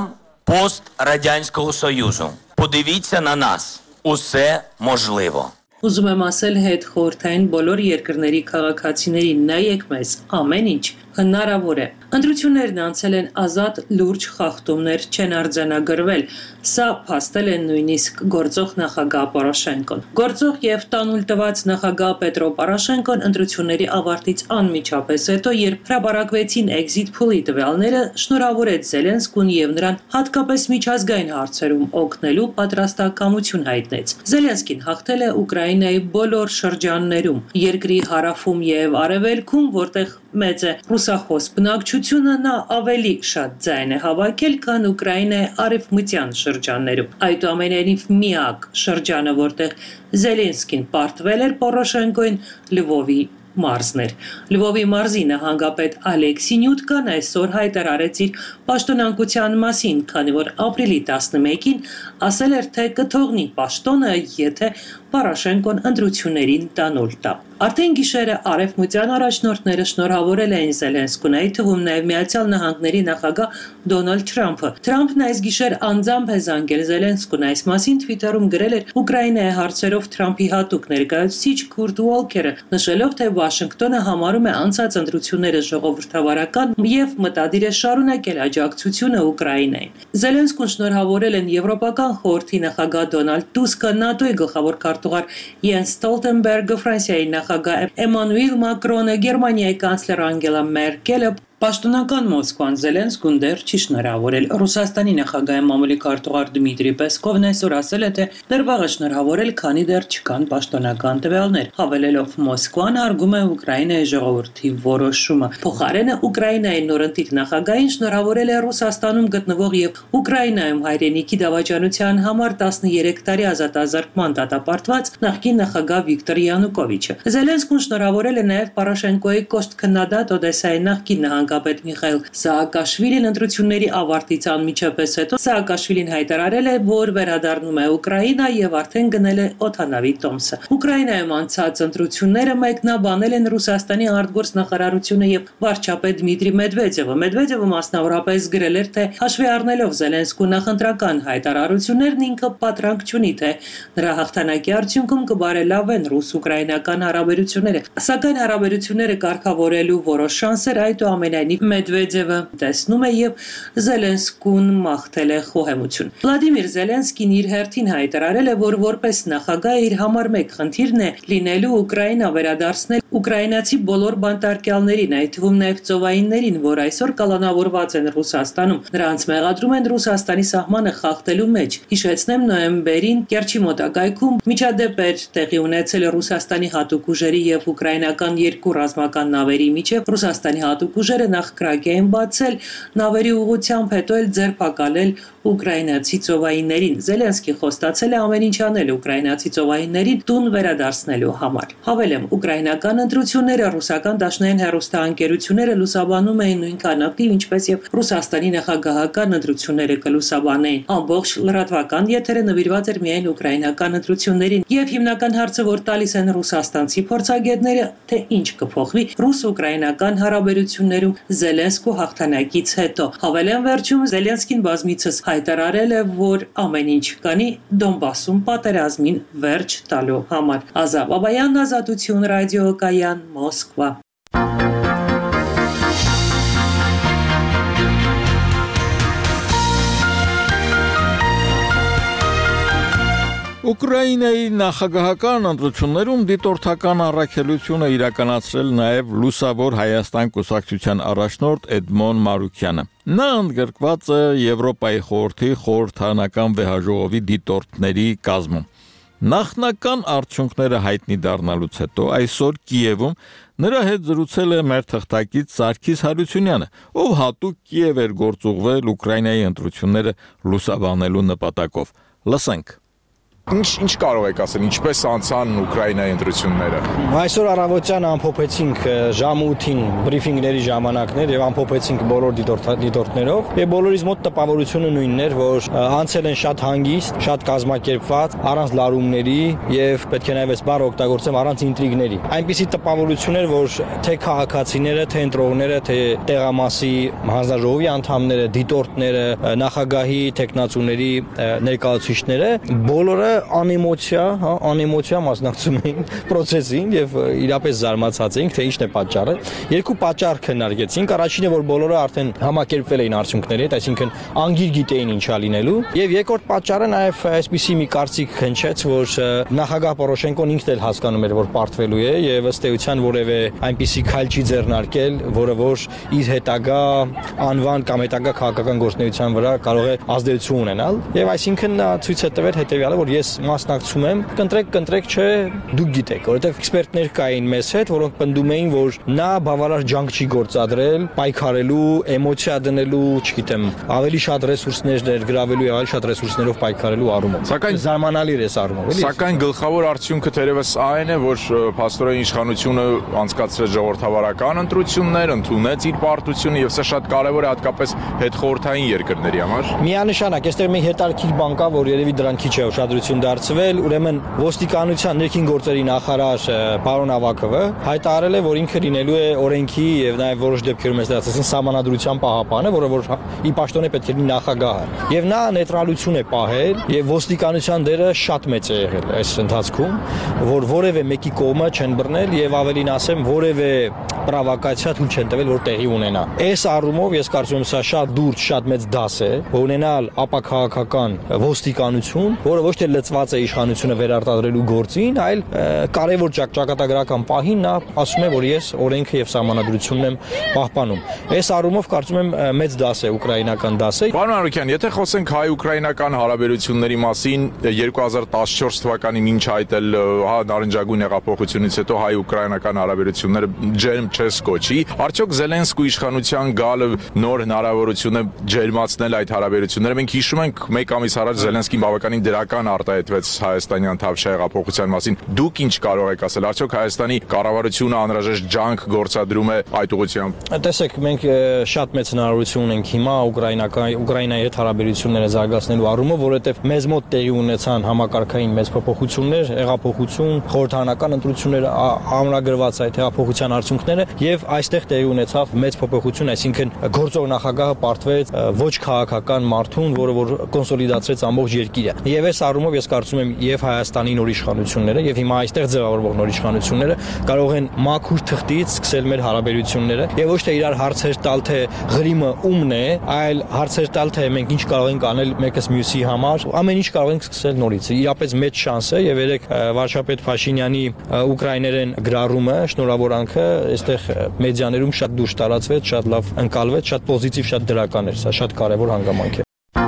пострадянського Союзу. Подивіться на нас. Усе можливо. Ուզում եմ ասել հետ խորհրդային բոլոր երկրների քաղաքացիներին նայեք մեզ, ամեն ինչ հնարավոր է։ Ընտրություններն անցել են ազատ, լուրջ խախտումներ չեն արձանագրվել։ Սա փաստել են նույնիսկ գործող նախագահ Պորոշենկոն։ Գործող եւ տանուլ տված նախագահ Պետրո Պորոշենկոն ընտրությունների ավարտից անմիջապես հետո, երբ հրապարակվեցին էքզիթ փոլի տվյալները, շնորհավորեց Զելենսկուն եւ նրան հատկապես միջազգային հարցերում օգնելու պատրաստակամություն հայտնեց։ Զելենսկին հաղթել է Ուկրաինայի բոլոր շրջաններում, երկրի հարավում եւ արևելքում, որտեղ մեծ է ռուսախոս բնակչությունը, նա ավելի շատ ձայն է հավաքել, քան Ուկրաինայի արևմտյան շրջաններում։ Այդուամենայնիվ միակ շրջանը, որտեղ Զելենսկին պարտվել էր Պորոշենկոին, Լվովի մարզն էր։ Լվովի մարզի նահանգապետ Ալեքսի Նյուտկան այսօր հայտարարեց իր պաշտոնանկության մասին, քանի որ ապրիլի տասնմեկին ասել էր, թե կթողնի պաշտոնը, եթե Պորոշենկոն ընտրություններին տանուլ տա։ Արդեն գիշերը արևմտյան առաջնորդները շնորհավորել էին Զելենսկուն, այդ թվում նաև Միացյալ Նահանգների նախագահ Դոնալդ Թրամփը։ Թրամփն այս գիշեր անձամբ է զանգել Զելենսկուն, այս մասին Twitter-ում գրել էր Ուկրաինայի հարցերով Թրամփի հատուկ ներկայացուցիչ Քուրտ Ուոլքերը, նշելով, թե Վաշինգտոնը համարում է անցած ընտրությունները ժողովրդավարական եւ մտադիր է շարունակել աջակցությունը Ուկրաինային։ Զելենսկուն շնորհավորել են Եվրոպական խորհրդի նախագահ Դոնալդ Տուսկը, ՆԱՏՕ-ի գլխավոր քարտուղար Յենս Ստոլտենբերգը, Ֆրանսիայի նախագահ Էմանուել Մակրոնը, Գերմանիայի կանցլեր Անգելա Մերկելը, Պաշտոնական Մոսկվան Զելենսկուն դեռ չի շնորհավորել։ Ռուսաստանի նախագահի մամուլի քարտուղար Դմիտրի Պեսկովն այսօր ասել է, թե դեռ վաղ է շնորհավորել, քանի դեռ չկան պաշտոնական տվյալներ, հավելելով Մոսկվան հարգում է Ուկրաինայի ժողովրդի որոշումը։ Փոխարենը Ուկրաինայի նորընտիր նախագահին շնորհավորել է Ռուսաստանում գտնվող եւ Ուկրաինայում հայրենիքի դավաճանության համար տասներեք տարի ազատազրկման դատապարտված նախկին նախագահ Վիկտոր Յանուկովիչը։ Զելենսկուն շնորհավորել է նաեւ Պորոշենկոյի կոշտ քննադատ Օդեսայի նախկին նահանգապետ Միխայիլ Սաակաշվիլին ընտրությունների ավարտից անմիջապես հետո Սաակաշվիլին հայտարարել է, որ վերադառնում է Ուկրաինա եւ արդեն գնել է օդանավի տոմսը։ Ուկրաինայում անցած ընտրությունները մեկնաբանել են Ռուսաստանի արտգործնախարարությունը եւ վարչապետ Դմիտրի Մեդվեդևը։ Մեդվեդևը մասնավորապես գրել էր, թե հաշվի առնելով Զելենսկու նախընտրական հայտարարություններն, ինքը պատրանք չունի, թե նրա հաղթանակի արդյունքում կբարելավեն ռուս-ուկրաինական հարաբերությունները։ Սակայն հարաբերությունները կարգավորելու որոշ շանսեր այդուամենայնիվ Մեդվեդևը տեսնում է եւ Զելենսկուն մաղթել է խոհեմություն։ Վլադիմիր Զելենսկին իր հերթին հայտարարել է, որ որպես նախագահ իր համար մեկ խնդիրն է լինելու Ուկրաինա վերադարձնել ուկրաինացի բոլոր բանտարկյալներին, այդ թվում նաև ծովայիններին, որ այսօր կալանավորված են Ռուսաստանում։ Նրանց մեղադրում են Ռուսաստանի սահմանը խախտելու մեջ։ Հիշեցնեմ, նոյեմբերին Կերչի մոտակայքում միջադեպ էր տեղի ունեցել Ռուսաստանի հատուկ ուժերի եւ ուկրաինական երկու ռազմական նավերի միջև։ Ռուսաստանի հատուկ ուժերը նախ կրակ էին բացել նավերի ուղղությամբ, հետո էլ ձերբակալել ուկրաինացի ծովայիններին։ Զելենսկի խոստացել է ամեն ինչ անել ուկրաինացի ծովայիններին տուն վերադարձնելու համար։ Հավելեմ, ուկրաինական ընտրությունները ռուսական դաշնային հեռուստաընկերությունները լուսաբանում էին նույնքան ակտիվ, ինչպես եւ Ռուսաստանի նախագահական ընտրությունները կլուսաբանեին։ Ամբողջ լրատվական եթերը նվիրված էր միայն ուկրաինական ընտրություններին, եւ հիմնական հարցը, որ տալիս են ռուսաստանցի փորձագետները, թե ինչ կփոխվի ռուս-ուկրաինական հարաբերություններում Զելենսկու հաղթանակից հետո։ Հավելեմ, վերջում Զելենսկին բազմիցս հայտարարել է, որ ամեն ինչ կանի Դոնբասում պատերազմին վերջ տալու համար։ Ազատ Բաբայան, Ազատություն ռադիոկայան, Մոսկվա։ Ուկրաինայի նախագահական ընտրություններում դիտորդական առաքելությունը իրականացրել նաև լուսավոր Հայաստան կուսակցության առաջնորդ Էդմոն Մարուկյանը։ Նա ընդգրկված է Եվրոպայի խորհրդի խորհրդանական վեհաժողովի դիտորդների կազմում։ Նախնական արդյունքները հայտնի դառնալուց հետո այսօր Կիևում նրա հետ զրուցել է մեր թղթակից Սարգիս Հարությունյանը, ով հատուկ Կիև էր գործուղվել Ուկրաինայի ընտրությունները լուսաբանելու նպատակով։ Լսենք։ Ինչ ինչ կարող եք ասել, ինչպես անցան Ուկրաինայի ընտրությունները։ Այսօր առավոտյան ամփոփեցինք ժամը ութին բրիֆինգների ժամանակներ եւ ամփոփեցինք բոլոր դիտորդներով եւ բոլորիս մոտ տպավորությունը նույնն էր, որ անցել են շատ հանգիստ, շատ կազմակերպված, առանց լարումների եւ պետք է նաեւ այս բառը օգտագործեմ առանց ինտրիգների։ Այնպիսի տպավորություն էր, որ թե քաղաքացիները, թե ընտրողները, թե տեղամասի հանձնաժողովի անդամները, դիտորդները, նախագահի, տեխնացուների ներկայացուցիչները բոլորը անեմոցիա, հա, անեմոցիա մասնակցում էին process-ին եւ իրապես զարմացած էինք, թե ինչն է պատճառը։ Երկու պատճառ քննարկեցինք։ Առաջինը, որ բոլորը արդեն համակերպվել էին արդյունքների հետ, այսինքն անգիր գիտեին ինչա լինելու, եւ երկրորդ պատճառը նաեւ այսպիսի մի կարծիք հնչեց, որ նախագահ Պորոշենկոն ինքն էլ հասկանում էր, որ պարտվելու է եւ ըստ էության որևէ այնպիսի քայլ չի ձեռնարկել, որը որ իր հետագա անվան կամ հետագա քաղաքական գործունեության վրա կարող է ազդեցություն ունենալ։ Եվ այսինքն նա ցույց է տվել հետեւյալը, որ ես մասնակցում եմ, կընտրեք, կընտրեք, չէ, դուք գիտեք, որովհետեւ էքսպերտներ կային մեզ հետ, որոնք պնդում էին, որ նա բավարար ջանք չի գործադրել, պայքարելու, էմոցիա դնելու, չգիտեմ, ավելի շատ ռեսուրսներ ներգրավելու եւ ավելի շատ ռեսուրսներով պայքարելու առումով։ Սակայն զարմանալի է այս առումով, էլի։ Սակայն գլխավոր արդյունքը թերևս այն է, որ փաստորեն իշխանությունը անցկացրեց ժողովրդավարական ընտրություններ, ընդունեց իր պարտությունը եւ սա շատ կարեւոր է հատկապես հետխորհրդային երկրների համար։ Միանշանակ, այստեղ մի հետաքրքիր բան կա, որ երևի դրան քիչ է ուշադրություն դարձվել, ուրեմն ոստիկանության ներքին գործերի նախարար պարոն Ավակովը հայտարարել է, որ ինքը լինելու է օրենքի եւ նաեւ որոշ դեպքերում ես ասեցին սահմանադրության պահապանը, որը որ ի պաշտոնե պետք է լինի նախագահը։ Եվ նա նեյտրալություն է պահել եւ ոստիկանության դերը շատ մեծ է եղել այս ընթացքում, որ որևէ մեկի կողմը չեն բռնել եւ ավելին ասեմ, որևէ պրովոկացիա թույլ չեն տվել, որ տեղի ունենա։ Այս առումով ես կարծում եմ սա շատ դուրս, շատ մեծ դաս է, ունենալ ապաքաղաքական ոստիկանություն, որը ոչ թե լծված է իշխանությունը վերարտադրելու գործին, այլ կարևոր ճակատագրական պահին նա ասում է, որ ես օրենքը եւ սահմանադրությունն եմ պահպանում։ Այս առումով կարծում եմ մեծ դաս է, ուկրաինական դաս է։ Պարոն Արուքյան, եթե խոսենք հայ-ուկրաինական հարաբերությունների մասին, երկու հազար տասնչորս թվականին ինչ այտել հա նարնջագույն հեղափոխությունից հետո հայ-ուկրաինական հարաբերությունները ջերմ չես կոչի, արդյոք Զելենսկու իշխանության գալը նոր հնարավորություն է ջերմացնել այդ հարաբերությունները։ Մենք հիշում ենք մեկ ամիս առաջ Զելենսկին բավականին դրական արտահայտվեց հայաստանյան Թավշյա հեղափոխության մասին։ Դուք ինչ կարող եք ասել, արդյոք Հայաստանի կառավարությունը անհրաժեշտ ջանք գործադրում է այդ ուղղությամբ։ Տեսեք, մենք շատ մեծ հնարավորություն ունենք հիմա ուկրաինական Ուկրաինայի հետ հարաբերությունները զարգացնելու առումով, որովհետև մեզ մոտ տեղի ունեցան համակարգային մեծ փոփոխություններ, հեղափոխություն, խորհրդարանական ընտրություններ, ամրագրված այդ հեղափոխության արդյունքները եւ այստեղ տեղի ունեցավ մեծ փոփոխություն, այսինքն գործող նախագահը պարտվեց ոչ քաղաքական մարդուն, որը որ կոնսոլիդացրեց ամբողջ երկիրը։ Եվ այս առումով ես կարծում եմ եւ Հայաստանի նոր իշխանությունները եւ հիմա այստեղ ձևավորվող նոր իշխանությունները կարող են մաքուր թղթից սկսել մեր հարաբերությունները եւ ոչ թե իրար հարցեր տալ, թե ղրիմը ումն է, այլ հարցեր տալ, թե մենք ինչ կարող ենք անել մեկս մյուսի համար, ամեն ինչ կարող ենք սկսել նորից։ Իրապես մեծ շանս է եւ երեք վարչապետ Փաշինյանի ուկրաիներեն գրառումը, շնորհավորանքը այստեղ մեդիաներում շատ դուրս տարածվեց, շատ լավ ընկալվեց, շատ պոզիտիվ, շատ դրական էր, սա շատ կարեւոր հանգամանք է։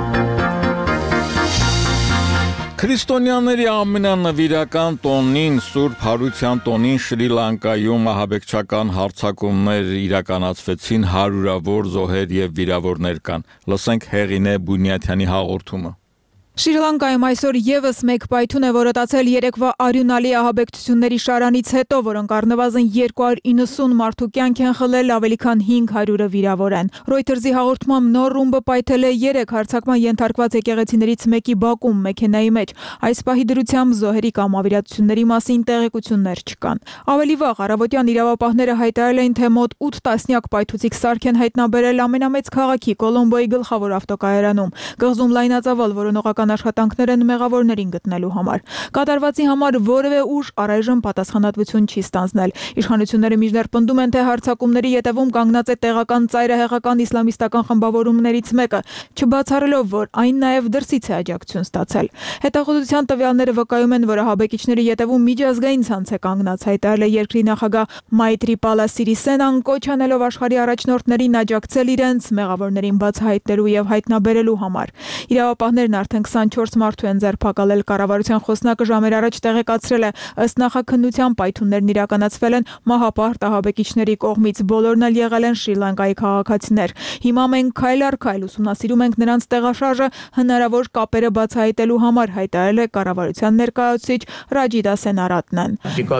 Քրիստոնյաների ամենանվիրական տոնին, Սուրբ Հարության տոնին Շրի Լանկայում ահաբեկչական հարձակումներ իրականացվեցին, հարյուրավոր զոհեր եւ վիրավորներ կան։ Լսենք Հեղինե Բունյաթյանի հաղորդումը։ Շրի Լանկայում այսօր եւս մեկ պայթուն է որոտացել երեկվա արյունալի ահաբեկչությունների շարանից հետո, որոնք առնվազն երկու հարյուր իննսուն մարդու կյանք են խլել, ավելի քան հինգ հարյուրը վիրավոր են։ Reuters-ի հաղորդմամբ նոր ռումբը պայթել է երեք հարձակման ենթարկված եկեղեցիներից մեկի բակում մեքենայի մեջ։ Այս պահի դրությամբ զոհերի կամ ավիրատությունների մասին տեղեկություններ չկան։ Ավելի վաղ առավոտյան իրավապահները հայտարարել էին, թե մոտ ութ տասնյակ պայթուցիկ սարք են հայտնաբերել ամենամեծ քաղաքի Կոլոմբոյի գլխավոր ավտոկայարանում։ Կղզում լայնածավալ որոնողական աշխատանքներ են մեղավորներին գտնելու համար։ Կատարվածի համար որևէ ուժ առայժմ պատասխանատվություն չի ստանձնել։ Իշխանությունները մինչդեռ պնդում են, թե հարձակումների ետևում կանգնած է տեղական ծայրահեղական իսլամիստական խմբավորումներից մեկը, չբացառելով, որ այն նաև դրսից է աջակցություն ստացել։ Հետախուզության տվյալները վկայում են, որ ահաբեկիչների ետևում միջազգային ցանց է կանգնած, հայտարարել է երկրի նախագահ Մայտրիպալա Սիրիսենան, կոչ անելով աշխարհի առաջնորդներին աջակցել իրենց մեղավորներին բացահայտելու եւ հայտնաբերելու համար։ Իրավապահներն արդեն քսանչորս մարդու են ձերբակալել։ Կառավարության խոսնակը ժամեր առաջ տեղեկացրել է, ըստ նախաքննության պայթուններն իրականացվել են մահապահ ահաբեկիչների կողմից, բոլորն էլ եղել են Շրի Լանկայի քաղաքացիներ։ Հիմա մենք քայլ առ քայլ ուսումնասիրում ենք նրանց տեղաշարժը հնարավոր կապերը բացահայտելու համար, հայտարարել է կառավարության ներկայացուցիչ Ռաջիդա Սենարատնեն։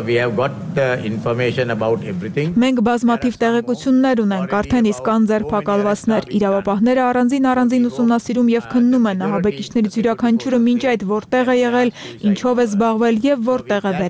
Մենք բազմաթիվ տեղեկություններ ունենք, արդեն իսկ կան ձերբակալվածներ, իրավապահները առանձին առանձին ուսումնասիրում եւ քննում են ահաբեկիչներից յուրաքանչյուրը մինչ այդ որտեղ է եղել, ինչով է զբաղվել եւ որտեղ է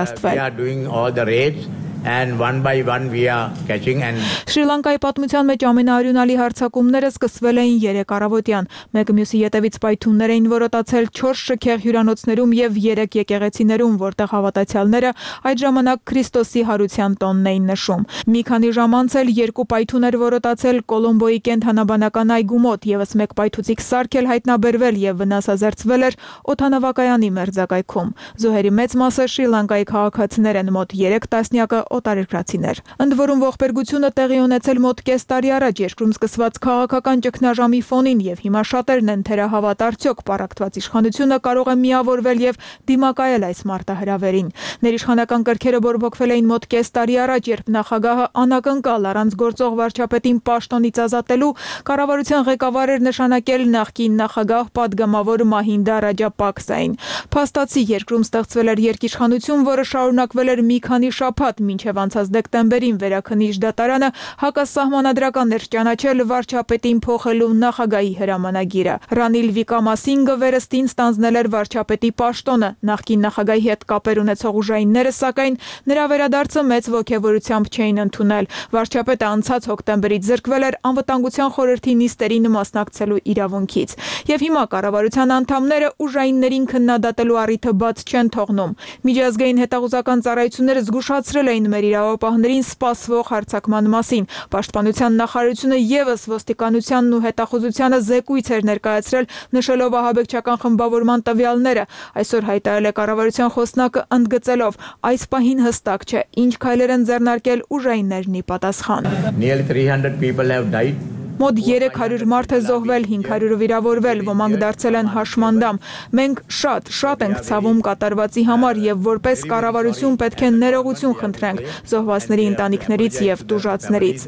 վերապատրաստվել։ And one by one we are catching and Շրի Լանկայի պատմության մեջ ամենաարյունալի հարձակումները սկսվել էին երեկ առավոտյան։ Մեկը մյուսի ետևից պայթուններ էին որոտացել չորս շքեղ հյուրանոցներում եւ երեք եկեղեցիներում, որտեղ հավատացյալները այդ ժամանակ Քրիստոսի հարության տոնն էին նշում։ Մի քանի ժամ անց էլ երկու պայթուն էր որոտացել Կոլոմբոյի կենթանաբանական այգու մոտ, եւս մեկ պայթուցիկ սարք էլ հայտնաբերվել եւ վնասազերծվել էր օդանավակայանի մերձակայքում։ Զոհերի մեծ մասը Շրի Լանկայի քաղաքացիներ են, մոտ երեք տասնյակը օտարերկրացիներ։ Ընդ որում ողբերգությունը տեղի ունեցել մոտ կես տարի առաջ երկրում սկսված քաղաքական ճգնաժամի ֆոնին եւ հիմա շատերն են թերահավատ արդյոք պառակտված իշխանությունը կարող է միավորվել եւ դիմակայել այս մարտահրավերին։ Ներիշխանական կրքերը բորբոքվել էին մոտ կես տարի առաջ, երբ նախագահը անակնկալ առանց գործող վարչապետին պաշտոնից ազատելու կառավարության ղեկավար էր նշանակել նախկին նախագահ падգամավոր Մահինդա Ռաջապաքսային։ Փաստացի երկրում ստեղծվել էր երկիշխանություն, որը շարունակվել էր մի քանի շաբաթ մինչև անցած դեկտեմբերին վերաքննիչ դատարանը հակասահմանադրական էր ճանաչել վարչապետին փոխելու նախագահի հրամանագիրը։ Ռանիլ Վիկամասինգը վերստին ստանձնել էր վարչապետի պաշտոնը։ Նախկին նախագահի հետ կապեր ունեցող ուժայինները, սակայն նրա վերադարձը մեծ ոգևորությամբ չէին ընդունել։ Վարչապետը անցած հոկտեմբերից զրկվել էր անվտանգության խորհրդի նիստերին մասնակցելու իրավունքից։ Եվ հիմա կառավարության անդամները ուժայիններին քննադատելու առիթը բաց չեն թողնում։ Միջազգային հետաղուզական ծառայությունները զգուշացրել էին մեր իրավապահներին սպասվող հարձակման մասին։ Պաշտպանության նախարարությունը եւս ոստիկանությանն ու հետախուզությանը զեկույց էր ներկայացրել, նշելով ահաբեկչական խմբավորման տվյալները։ Այսօր հայտարարել է կառավարության խոսնակը, ընդգծելով, այս պահին հստակ չէ, ինչ քայլեր են ձեռնարկել ուժայիններն ի պատասխան։ Nearly three hundred people have died. Մոտ երեք հարյուր մարդ է զոհվել, հինգ հարյուրը վիրավորվել, ոմանք դարձել են հաշմանդամ։ Մենք շատ, շատ ենք ցավում կատարվածի համար եւ որպես կառավարություն պետք է ներողություն խնդրենք զոհվածների ընտանիքներից եւ տուժածներից։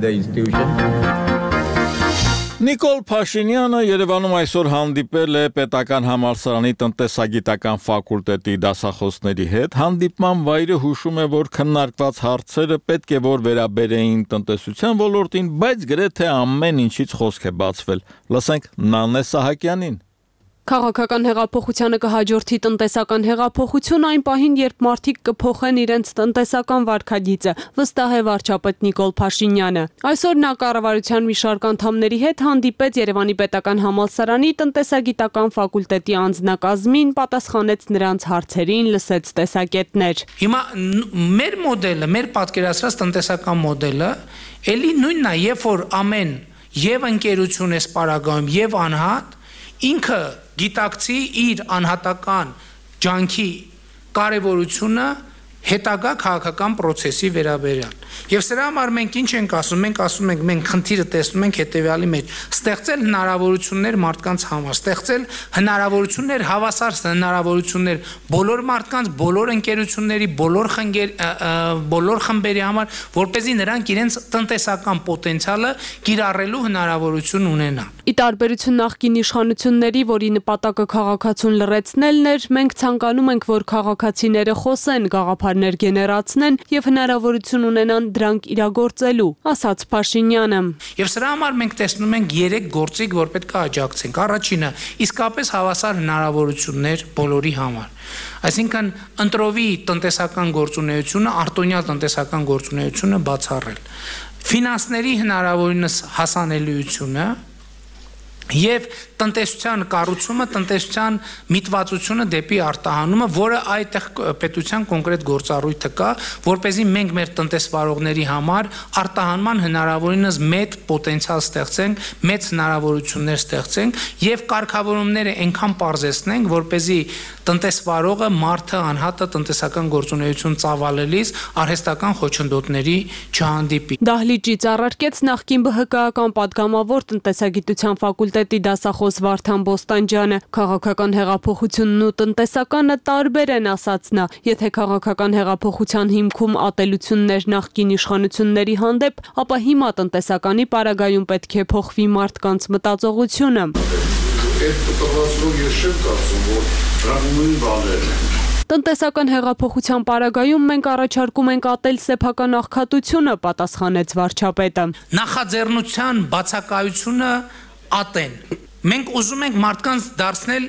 Նիկոլ Փաշինյանը Երևանում այսօր հանդիպել է Պետական համալսարանի տնտեսագիտական ֆակուլտետի դասախոսների հետ։ Հանդիպման վայրը հուշում է, որ քննարկված հարցերը պետք է որ վերաբերեին տնտեսության ոլորտին, բայց գրեթե ամեն ինչից խոսք է բացվել։ Լսենք Նանե Սահակյանին։ Քաղաքական հեղափոխությանը կհաջորդի տնտեսական հեղափոխություն այն պահին, երբ մարդիկ կփոխեն իրենց տնտեսական վարքագիծը, վստահ է վարչապետ Նիկոլ Փաշինյանը։ Այսօր նա կառավարության մի շարք անդամների հետ հանդիպեց Երևանի Պետական համալսարանի տնտեսագիտական ֆակուլտետի անձնակազմին, պատասխանեց նրանց հարցերին, լսեց տեսակետներ։ Հիմա մեր մոդելը, մեր պատկերացրած տնտեսական մոդելը էլի նույնն է, երբ որ ամեն եւ ընկերություն է սպառագայում եւ անհատ ինքը գիտակցի իր անհատական ջանքի կարևորությունը հետագա քաղաքական process-ի վերաբերյալ։ Եվ սրա համար մենք ինչ ենք ասում, մենք ասում ենք, մենք խնդիրը տեսնում ենք հետեւյալի մեջ. ստեղծել հնարավորություններ մարդկանց համար, ստեղծել հնարավորություններ, հավասար հնարավորություններ բոլոր մարդկանց, բոլոր ընկերությունների, բոլոր խնգեր, բոլոր խմբերի համար, որպեսզի նրանք իրենց տնտեսական պոտենցիալը կիրառելու հնարավորություն ունենան։ Ի տարբերություն նախկին իշխանությունների, որի նպատակը քաղաքացուն լրացնելն էր, մենք ցանկանում ենք, որ քաղաքացիները խոսեն, գաղափարներ գեներացնեն եւ հնարավորություն ունենան դրանք իրագործելու, ասաց Փաշինյանը։ Եվ սրա համար մենք տեսնում ենք երեք գործիք, որ պետք է աջակցենք։ Առաջինը իսկապես հավասար հնարավորություններ բոլորի համար։ Այսինքն ընտրովի տնտեսական գործունեությունը, արտոնյալ տնտեսական գործունեությունը բացառել։ Ֆինանսների հնարավորինս հասանելիությունը եւ տնտեսության կառուցումը, տնտեսության միտվածությունը դեպի արտահանումը, որը այդտեղ պետության կոնկրետ գործառույթը կա, որպեսզի մենք մեր տնտեսվարողների համար արտահանման հնարավորինս մեծ պոտենցիալ ստեղծենք, մեծ հնարավորություններ ստեղծենք եւ կարգավորումները այնքան պարզեցնենք, որպեսզի տնտեսվարողը, մարդը, անհատը տնտեսական գործունեություն ծավալելիս արհեստական խոչընդոտների չհանդիպի։ Դահլիճից առարկեց նախկին ԲՀԿ-ական падգամավոր տնտեսագիտության ֆակուլտետի ֆակուլտետի դասախոս Վարդան Բոստանջյանը։ Քաղաքական հեղափոխությունն ու տնտեսականը տարբեր են, ասաց նա։ Եթե քաղաքական հեղափոխության հիմքում ատելություններ նախկին իշխանությունների հանդեպ, ապա հիմա տնտեսականի պարագայում պետք է փոխվի մարդկանց մտածողությունը։ Այդ պատասխանով ես չեմ կարծում, որ դրանք նույն բաներն են։ Տնտեսական հեղափոխության պարագայում մենք առաջարկում ենք ատել սեփական աղքատությունը, պատասխանեց վարչապետը։ Նախաձեռնության բացակայությունը ատեն։ Մենք ուզում ենք մարդկանց դարձնել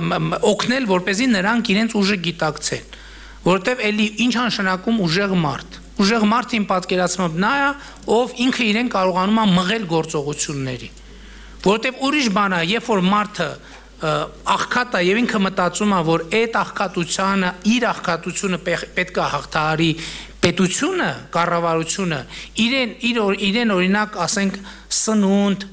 օգնել, որպեսզի նրանք իրենց ուժը գիտակցեն, որովհետև էլի ինչ նշանակում ուժեղ մարդ։ Ուժեղ մարդը իմ պատկերացմամբ նա է, ով ինքը իրեն կարողանում է մղել գործողությունների։ Որովհետև ուրիշ բան է, երբ որ մարդը աղքատ է եւ ինքը մտածում է, որ այդ աղքատությանը, իր աղքատությունը պետք է հաղթահարի պետությունը, կառավարությունը, իրեն իր իրեն օրինակ, ասենք, սնունդ,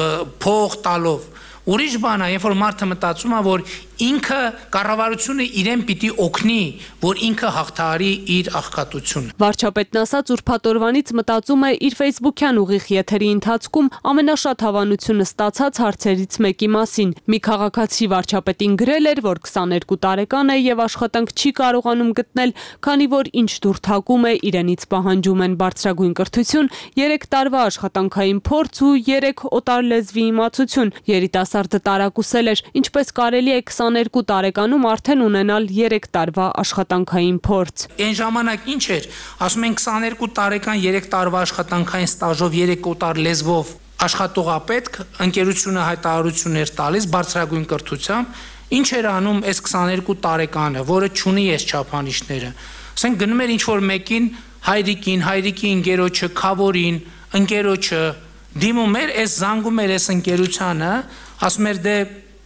փող տալով։ Ուրիշ բան է, երբ որ մարդը մտածում է, որ ինքը կառավարությունը իրեն պիտի օգնի, որ ինքը հաղթահարի իր աղքատությունը։ Վարչապետն ասաց, ուրբաթօրվանից մտածում է իր Facebook-յան ուղիղ եթերի ընթացքում ամենաշատ հավանությունը ստացած հարցերից մեկի մասին։ Մի քաղաքացի վարչապետին գրել էր, որ քսաներկու տարեկան է եւ աշխատանք չի կարողանում գտնել, քանի որ ինչ դուրթակում է, իրենից պահանջում են բարձրագույն կրթություն, երեք տարվա աշխատանքային փորձ ու երեք օտար լեզվի իմացություն։ Երիտասարդը տարակուսել էր, ինչպես կարելի է քսաներկու տարեկանում արդեն ունենալ երեք տարվա աշխատանքային փորձ։ Այն ժամանակ ինչ էր, ասում են քսաներկու տարեկան երեք տարվա աշխատանքային ստաժով երեք օտար լեզվով աշխատողապետք ընկերությունը հայտարարություններ տալիս բարձրագույն կրթությամբ, ինչ էր անում այս քսաներկու տարեկանը, որը չունի այս չափանիշները։ Ասենք գնում էր ինչ որ մեկին հայրիկին, հայրիկի ընկերոջը, խավորին, ընկերոջը դիմում էր, այս զանգում էր այս ընկերությանը, ասում էր դե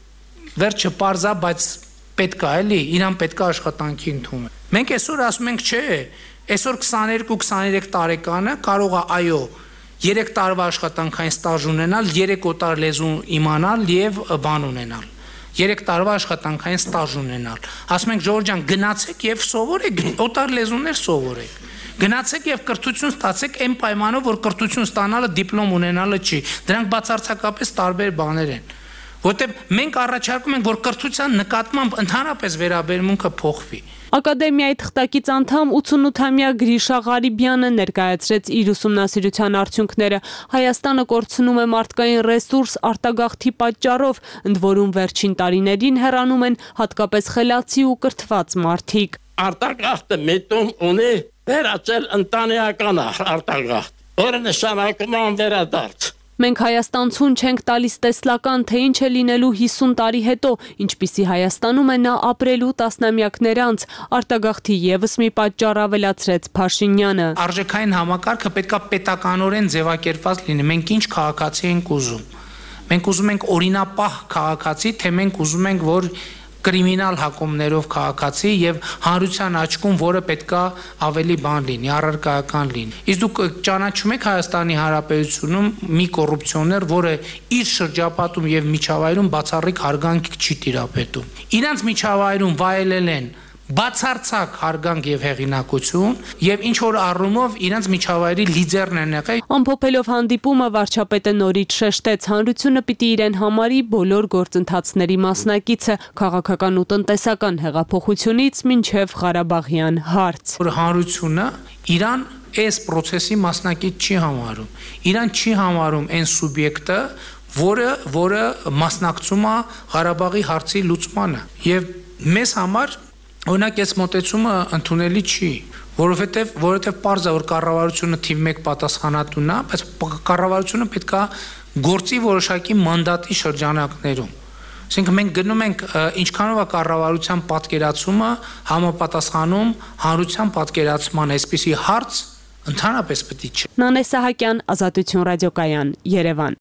վերջը պարզա, բայց պետք է էլի, իրան պետք է աշխատանքի ընդունել։ Մենք այսօր ասում ենք, չէ, այսօր քսաներկու քսաներեք տարեկանը կարող է այո, երեք տարվա աշխատանքային ստաժ ունենալ, երեք օտար լեզու իմանալ եւ բան ունենալ։ երեք տարվա աշխատանքային ստաժ ունենալ։ Ասում ենք Ժորժ ջան, գնացեք եւ սովորեք, օտար լեզուներ սովորեք։ Գնացեք եւ կրթություն ստացեք այն պայմանով, որ կրթություն ստանալը դիպլոմ ունենալը չի։ Դրանք բացարձակապես տարբեր բաներ են։ Որտեւ մենք առաջարկում ենք, որ կրթության նկատմամբ ընդհանրապես վերաբերմունքը փոխվի։ Ակադեմիայի թղթակից անդամ ութանութամյա Գրիշա Ղարիբյանը ներկայացրեց իր ուսումնասիրության արդյունքները։ Հայաստանը կորցնում է մարդկային ռեսուրս արտագաղթի պատճառով, ընդ որում վերջին տարիներին հեռանում են հատկապես խելացի ու կրթված մարդիկ։ Արտագաղթը միտում ունի վերածել ընտանեկան արտագաղթ, որը նշանակում է վերադարձ։ Մենք Հայաստանցուն չենք տալիս տեսլական, թե ինչ է լինելու հիսուն տարի հետո, ինչպիսի Հայաստանում է նա ապրելու տասնամյակներ անց, արտագաղթի եւս մի պատճառ ավելացրեց Փաշինյանը։ Արժեքային համակարգը պետքա պետականորեն ձևակերպված լինի։ Մենք ինչ քաղաքացի ենք ուզում։ Մենք ուզում ենք օրինապահ քաղաքացի, թե մենք ուզում ենք, որ կրիմինալ հակումներով քաղաքացի եւ հանրության աչքում, որը պետքա ավելի բան լինի, առարկայական լինի։ Իսկ դուք ճանաչում եք Հայաստանի Հանրապետությունում մի կոռուպցիոներ, որը իր շրջապատում եւ միջավայրում բացառիկ հարգանք չի տիրապետում։ Իրանց միջավայրում վայելել են բացարձակ հարգանք եւ հեղինակություն եւ ինչ որ առումով իրենց միջավայրի լիդերն են եղել։ Ամփոփելով հանդիպումը վարչապետը նորից շեշտեց, հանրությունը պիտի իրեն համարի բոլոր գործընթացների մասնակիցը, քաղաքական ու տնտեսական հեղափոխությունից մինչև Ղարաբաղյան հարց։ Որ հանրությունը իրան այս process-ի մասնակից չի համարում։ Իրան չի համարում այն սուբյեկտը, որը որը մասնակցում է Ղարաբաղի հարցի լուծմանը։ Եվ մեզ համար Օրինակ այս մոտեցումը ընդունելի չի, որովհետև որովհետև պարզ է, որ կառավարությունը թիվ մեկ պատասխանատուն է, բայց կառավարությունը պետք է գործի որոշակի մանդատի շրջանակներում։ Այսինքն մենք գնում ենք ինչքանով է կառավարության պատկերացումը համապատասխանում հանրության պատկերացման, այսպիսի հարց ընդհանրապես պետք չէ։ Նանե Սահակյան, Ազատություն ռադիոկայան, Երևան։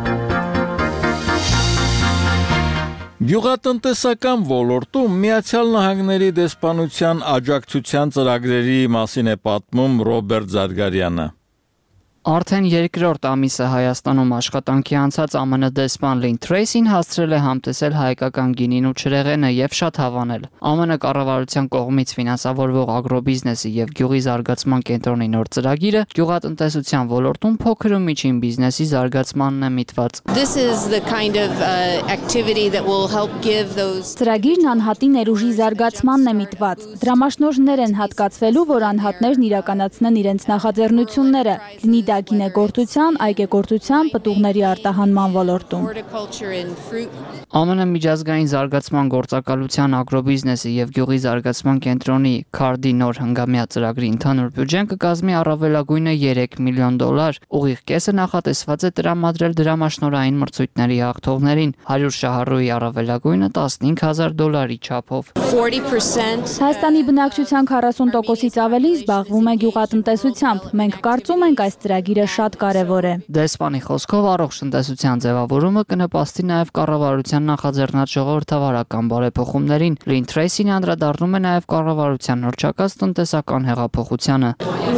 Գյուղատնտեսական ոլորտում Միացյալ Նահանգների դեսպանության աջակցության ծրագրերի մասին է պատմում Ռոբերտ Զարգարյանը։ Արդեն երկրորդ ամիսը Հայաստանում աշխատանքի անցած Ա Մ Ն դեսպան Լին Թրեյսին հասցրել է համտեսել հայկական գինին ու չրեղենը եւ շատ հավանել։ Ա Մ Ն կառավարության կողմից ֆինանսավորվող ագրոբիզնեսի եւ գյուղի զարգացման կենտրոնի նոր ծրագիրը գյուղատնտեսության ոլորտում փոքր ու միջին բիզնեսի զարգացմանն է միտված։ This is the kind of uh, activity that will help give those Ծրագիրն անհատի ներուժի զարգացմանն է միտված։ Դրամաշնորհներ են հատկացվելու, որ անհատներն իրականացնեն իրենց նախաձեռնությունները, լինի դա գինեգործության, այգեգործության, պտուղների արտահանման ոլորտում։ Ա Մ Ն միջազգային զարգացման գործակալության ագրոբիզնեսի եւ գյուղի զարգացման կենտրոնի քարդի նոր հնգամյա ծրագրի ընդհանուր բյուջեն կկազմի առավելագույնը երեք միլիոն դոլար, ուղիղ կեսը նախատեսված է տրամադրել դրամաշնորհային մրցույթների հաղթողներին, հարյուր շահառուի առավելագույնը տասնհինգ հազար դոլարի չափով։ Հայաստանի բնակչության քառասուն տոկոսից ավելի զբաղվում է գյուղատնտեսությամբ։ Մենք կարծում ենք այս ծրագիրը շատ կարևոր է։ Դեսպանի խոսքով առողջ տնտեսության ձևավորումը կնպաստի նաև կառավարության նախաձեռնած ժողովրդավարական բարեփոխումներին։ Լին Թրեյսին անդրադառնում է նաև կառավարության նորչակած տնտեսական հեղափոխությանը։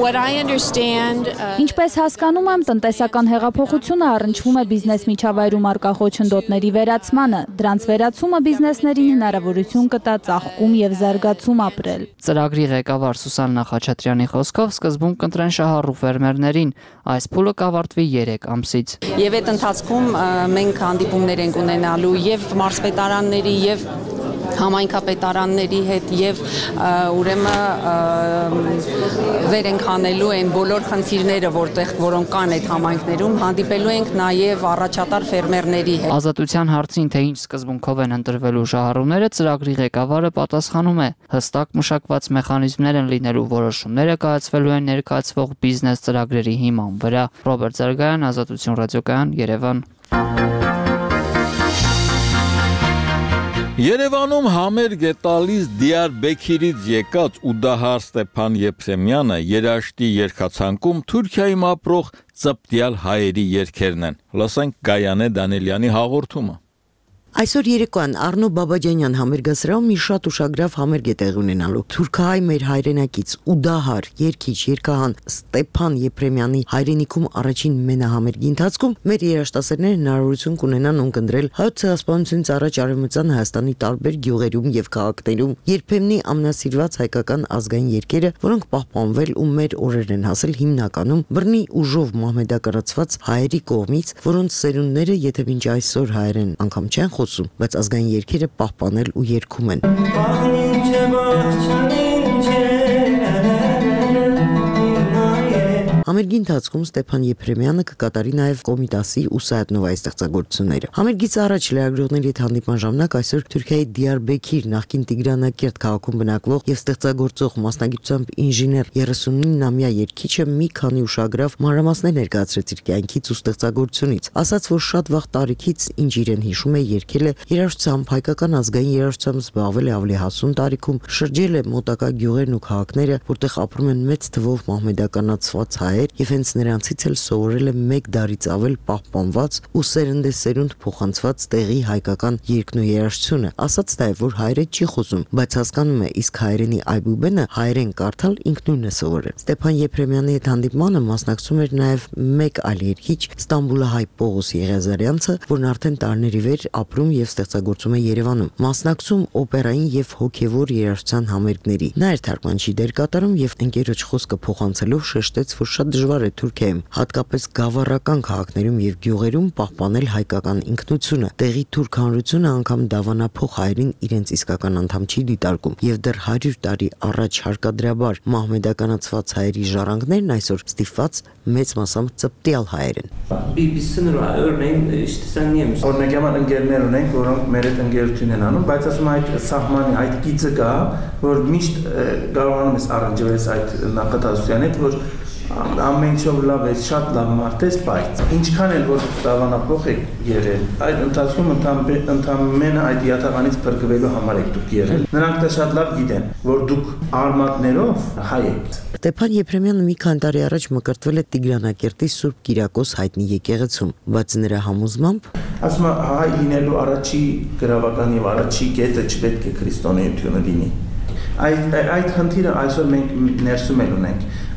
Ինչպես հասկանում եմ, տնտեսական հեղափոխությունը առնչվում է բիզնես միջավայրում առկա խոչընդոտների վերացմանը։ Դրանց վերացումը բիզնեսներին հնարավորություն կտա ծաղկում եւ զարգացում ապրել։ Ծրագրի ղեկավար Սուսաննա Խաչատրյանի խոսքով սկզբում կընտրեն շահառու ֆերմերներին, այս փուլը կավարտվի երեք ամսից։ Եվ այդ ընթացքում մենք հանդիպումներ ենք ունենալու եւ մարզպետարանների եւ համայնքապետարանների հետ եւ ուրեմն վեր ենք հանելու այն բոլոր խնդիրները, որտեղ որոնք կան այդ համայնքներում, հանդիպելու ենք նաեւ առաջատար ֆերմերների հետ։ Ազատության հարցին, թե ինչ սկզբունքով են ընտրվելու շահառուները, ծրագրի ղեկավարը պատասխանում է. հստակ մշակված մեխանիզմներ են լինելու, որոշումները կայացվելու են ներկայացվող բիզնես ծրագրերի հիման վրա։ Ռոբերտ Զարգայան, Ազատություն ռադիոկայան, Երևան։ Երևանում համերգ է տալիս Դիարբեքիրից եկած Ուդահար Ստեփան Եփրեմյանը, երաշտի երգացանկում Թուրքիայում ապրող ծպտյալ հայերի երգերն են։ Լսենք Գայանե Դանիելյանի հաղորդումը։ Այսօր երեկոյան Արնո Բաբաջանյան համերգասրահում մի շատ ուշագրավ համերգ է տեղի ունենալու։ Թուրքահայ մեր հայրենակից Ուդահար երգիչ երգահան Ստեփան Եփրեմյանի հայրենիքում առաջին մենահամերգի ընթացքում մեր երաժշտասերները հնարավորություն կունենան ունկնդրել հայոց ցեղասպանությունից առաջ արևմտյան Հայաստանի տարբեր գյուղերում եւ քաղաքներում երբեմնի ամենասիրված հայկական ազգային երգերը, որոնք պահպանվել ու մեր օրերն են հասել հիմնականում բռնի ուժով մահմեդակարացված հայերի կողմից, որոնց սերունդները եթե մինչ այսօր հայերեն անգամ չեն խոսում, բայց ազգային երգերը պահպանել ու երգում են։ Համերգի ընթացքում Ստեփան Եփրեմյանը կկատարի նաև Կոմիտասի ու Սայաթնովայի ստեղծագործությունները։ Համերգից առաջ լրագրողների հետ հանդիպման ժամանակ այսօր Թուրքիայի Դիարբեքիր նախկին Տիգրանակերտ քաղաքում բնակվող եւ ստեղծագործող մասնագիտությամբ ինժեներ երեսունինամյա երգիչը մի քանի ուշագրավ մանրամասներ ներկայացրեց իր կյանքից ու ստեղծագործությունից, ասաց, որ շատ վաղ տարիքից ինչ իրեն հիշում է երգել է երաժշտությամբ, հայկական ազգային երաժշտությամբ զբաղվել է ավելի հասուն տարիքում, շրջել է մոտակա գյուղերն ու քաղաքները, որտեղ ապրում են մեծ թվով մահմեդականացված հայեր եւ հենց նրանցից էլ սովորել է մեկ դարից ավել պահպանված ու սերնդեսերունդ փոխանցված տեղի հայկական երգն ու երաժշտությունը, ասաց նաեւ, որ հայերեն չի խոսում, բայց հասկանում է, իսկ հայերենի այբուբենը հայերեն կարդալ ինքնուրույն է սովորել։ Ստեփան Եփրեմյանի հետ հանդիպմանը մասնակցում էր նաեւ մեկ այլ երգիչ Ստամբուլահայ Պողոս Եղիազարյանցը, որն արդեն տարիների վեր ապրում եւ ստեղծագործում է Երևանում, մասնակցում օպերային եւ հոգեվոր երաժշտության համերգների։ Նա էր թարգմանչի դեր կատարում եւ ընկերոջ խոսքը փոխանցելով շեշտեց, որ շատ դժվար է Թուրքիայում, հատկապես գավառական քաղաքներում եւ գյուղերում պահպանել հայկական ինքնությունը։ Տեղի թուրք հանրությունը անգամ դավանափոխ հայերին իրենց իսկական անդամ չի դիտարկում եւ դեռ հարյուր տարի առաջ հարկադրաբար մահմեդականացված հայերի ժառանգներն այսօր ստիպված մեծ մասամբ ծպտյալ հայեր են։ Օրինակ յաման ընկերներ ունենք, որոնք մեր հետ ընկերություն են անում, բայց ասում այդ սահմանի, այդ գիծը կա, որ միշտ կարողանում ես առնչվել այդ նախատասության հետ, որ ամեն ինչով լավ է, շատ լավ մարդ ես, բայց ինչքան էլ որ դավանափոխ եք եղել, այդ ընթացքում ընդամենը այդ յաթաղանից փրկվելու համար եք դուք եղել։ Նրանք դա շատ լավ գիտեն, որ դուք արմատներով հայ եք։ Ստեփան Եփրեմյանը մի քանի տարի առաջ մկրտվել է Տիգրանակերտի Սուրբ Կիրակոս հայտնի եկեղեցում, բայց նրա համոզմամբ ասում է հայ լինելու առաջի գրավական եւ առաջի կետը չպետք է քրիստոնեությունը լինի։ Այդ այդ խնդիրը այսօր մենք ներսում էլ ունենք։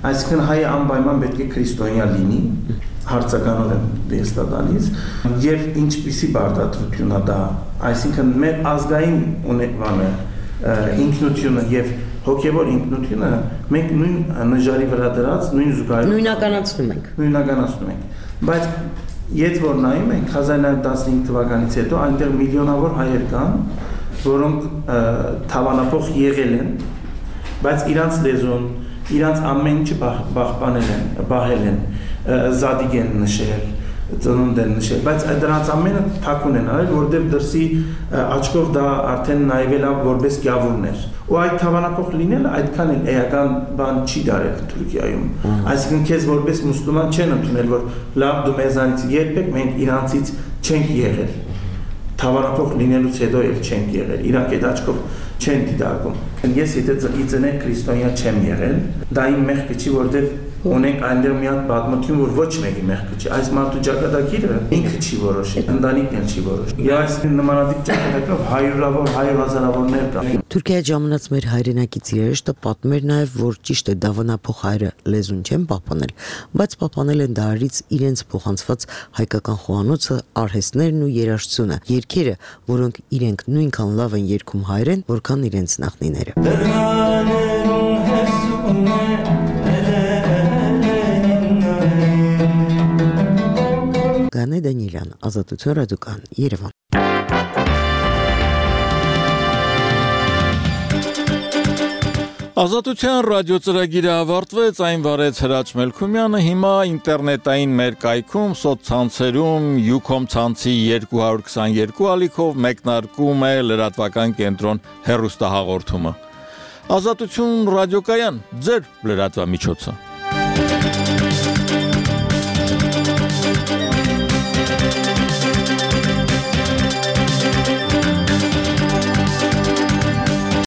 Այսինքն հայը անպայման պետք է քրիստոնյա լինի, հարցականով եմ դες դա տալիս, եւ ինչպիսի բարդատրություն է դա, այսինքն մեր ազգային ունեցանը, ինքնությունը եւ հոգեվոր ինքնությունը մենք նույն նժարի վրա դրած նույն զուգահեռ նույնականացնում ենք։ Նույնականացնում ենք, բայց Եթե որ նայում ենք հազար նավը տասնհինգ թվականից հետո այնտեղ միլիոնավոր հայեր կան, որոնք թավանափոխ եղել են, բայց իրանց լեզուն, իրանց ամեն ինչը պահպանել են, բահել են, զադիգ են նշել, ծնունդ են նշել, բայց դրանց ամենը թաքուն են արել, որտեղ դրսի աչքով դա արդեն նայվել է որպես գյավուրներ։ Ու այդ թավանափոխ լինելը այդքան էլ էական բան չի դարել Թուրքիայում։ Այսինքն քեզ որպես մուսուլման չեն ընդունել, որ լավ դու մեզանից երբեք մենք իրանցից չենք եղել։ Թավանափոխ լինելուց հետո էլ չենք եղել։ Իրանք այդ աչքով չեն դիտարկում։ Ես եթե իծնե քրիստոնյա չեմ եղել, դա իմ մեղքը չի, որտեղ ունենք այնտեղ մի հատ պատմություն, որ ոչ մեկի մեղքը չի։ Այս մարդու ճակատագիրը ինքը չի որոշի, ընտանիքն էլ չի որոշի։ Եվ այս նմանատիպ ճակատագրով հարյուրավոր, հայր հազարավորներ կան։ Թուրքիայի ժամանած մեր հայրենակից երեշտը պատմեր նաև, որ ճիշտ է դավանափոխ հայրը լեզուն չեն պահպանել, բայց պահպանել են դարից իրենց փոխանցված հայկական խոհանոցը, արհեստներն ու երաժշտությունը, երգերը, որոնք իրենք նույնքան լավ են երգում հայերեն, որքան իրենց նախնիները։ Գանե Դանիելյան, Ազատություն ռադիոկան, Երևան։ Ազատության ռադիո ծրագիրը ավարտվեց, այն վարեց Հրաչ Մելքումյանը, հիմա ինտերնետային մեր կայքում, սոցցանցերում, Ucom ցանցի երկու հարյուր քսաներկու ալիքով մեկնարկում է լրատվական կենտրոն հեռուստահաղորդումը։ Ազատություն ռադիոկայան, ձեր լրատվամիջոցը։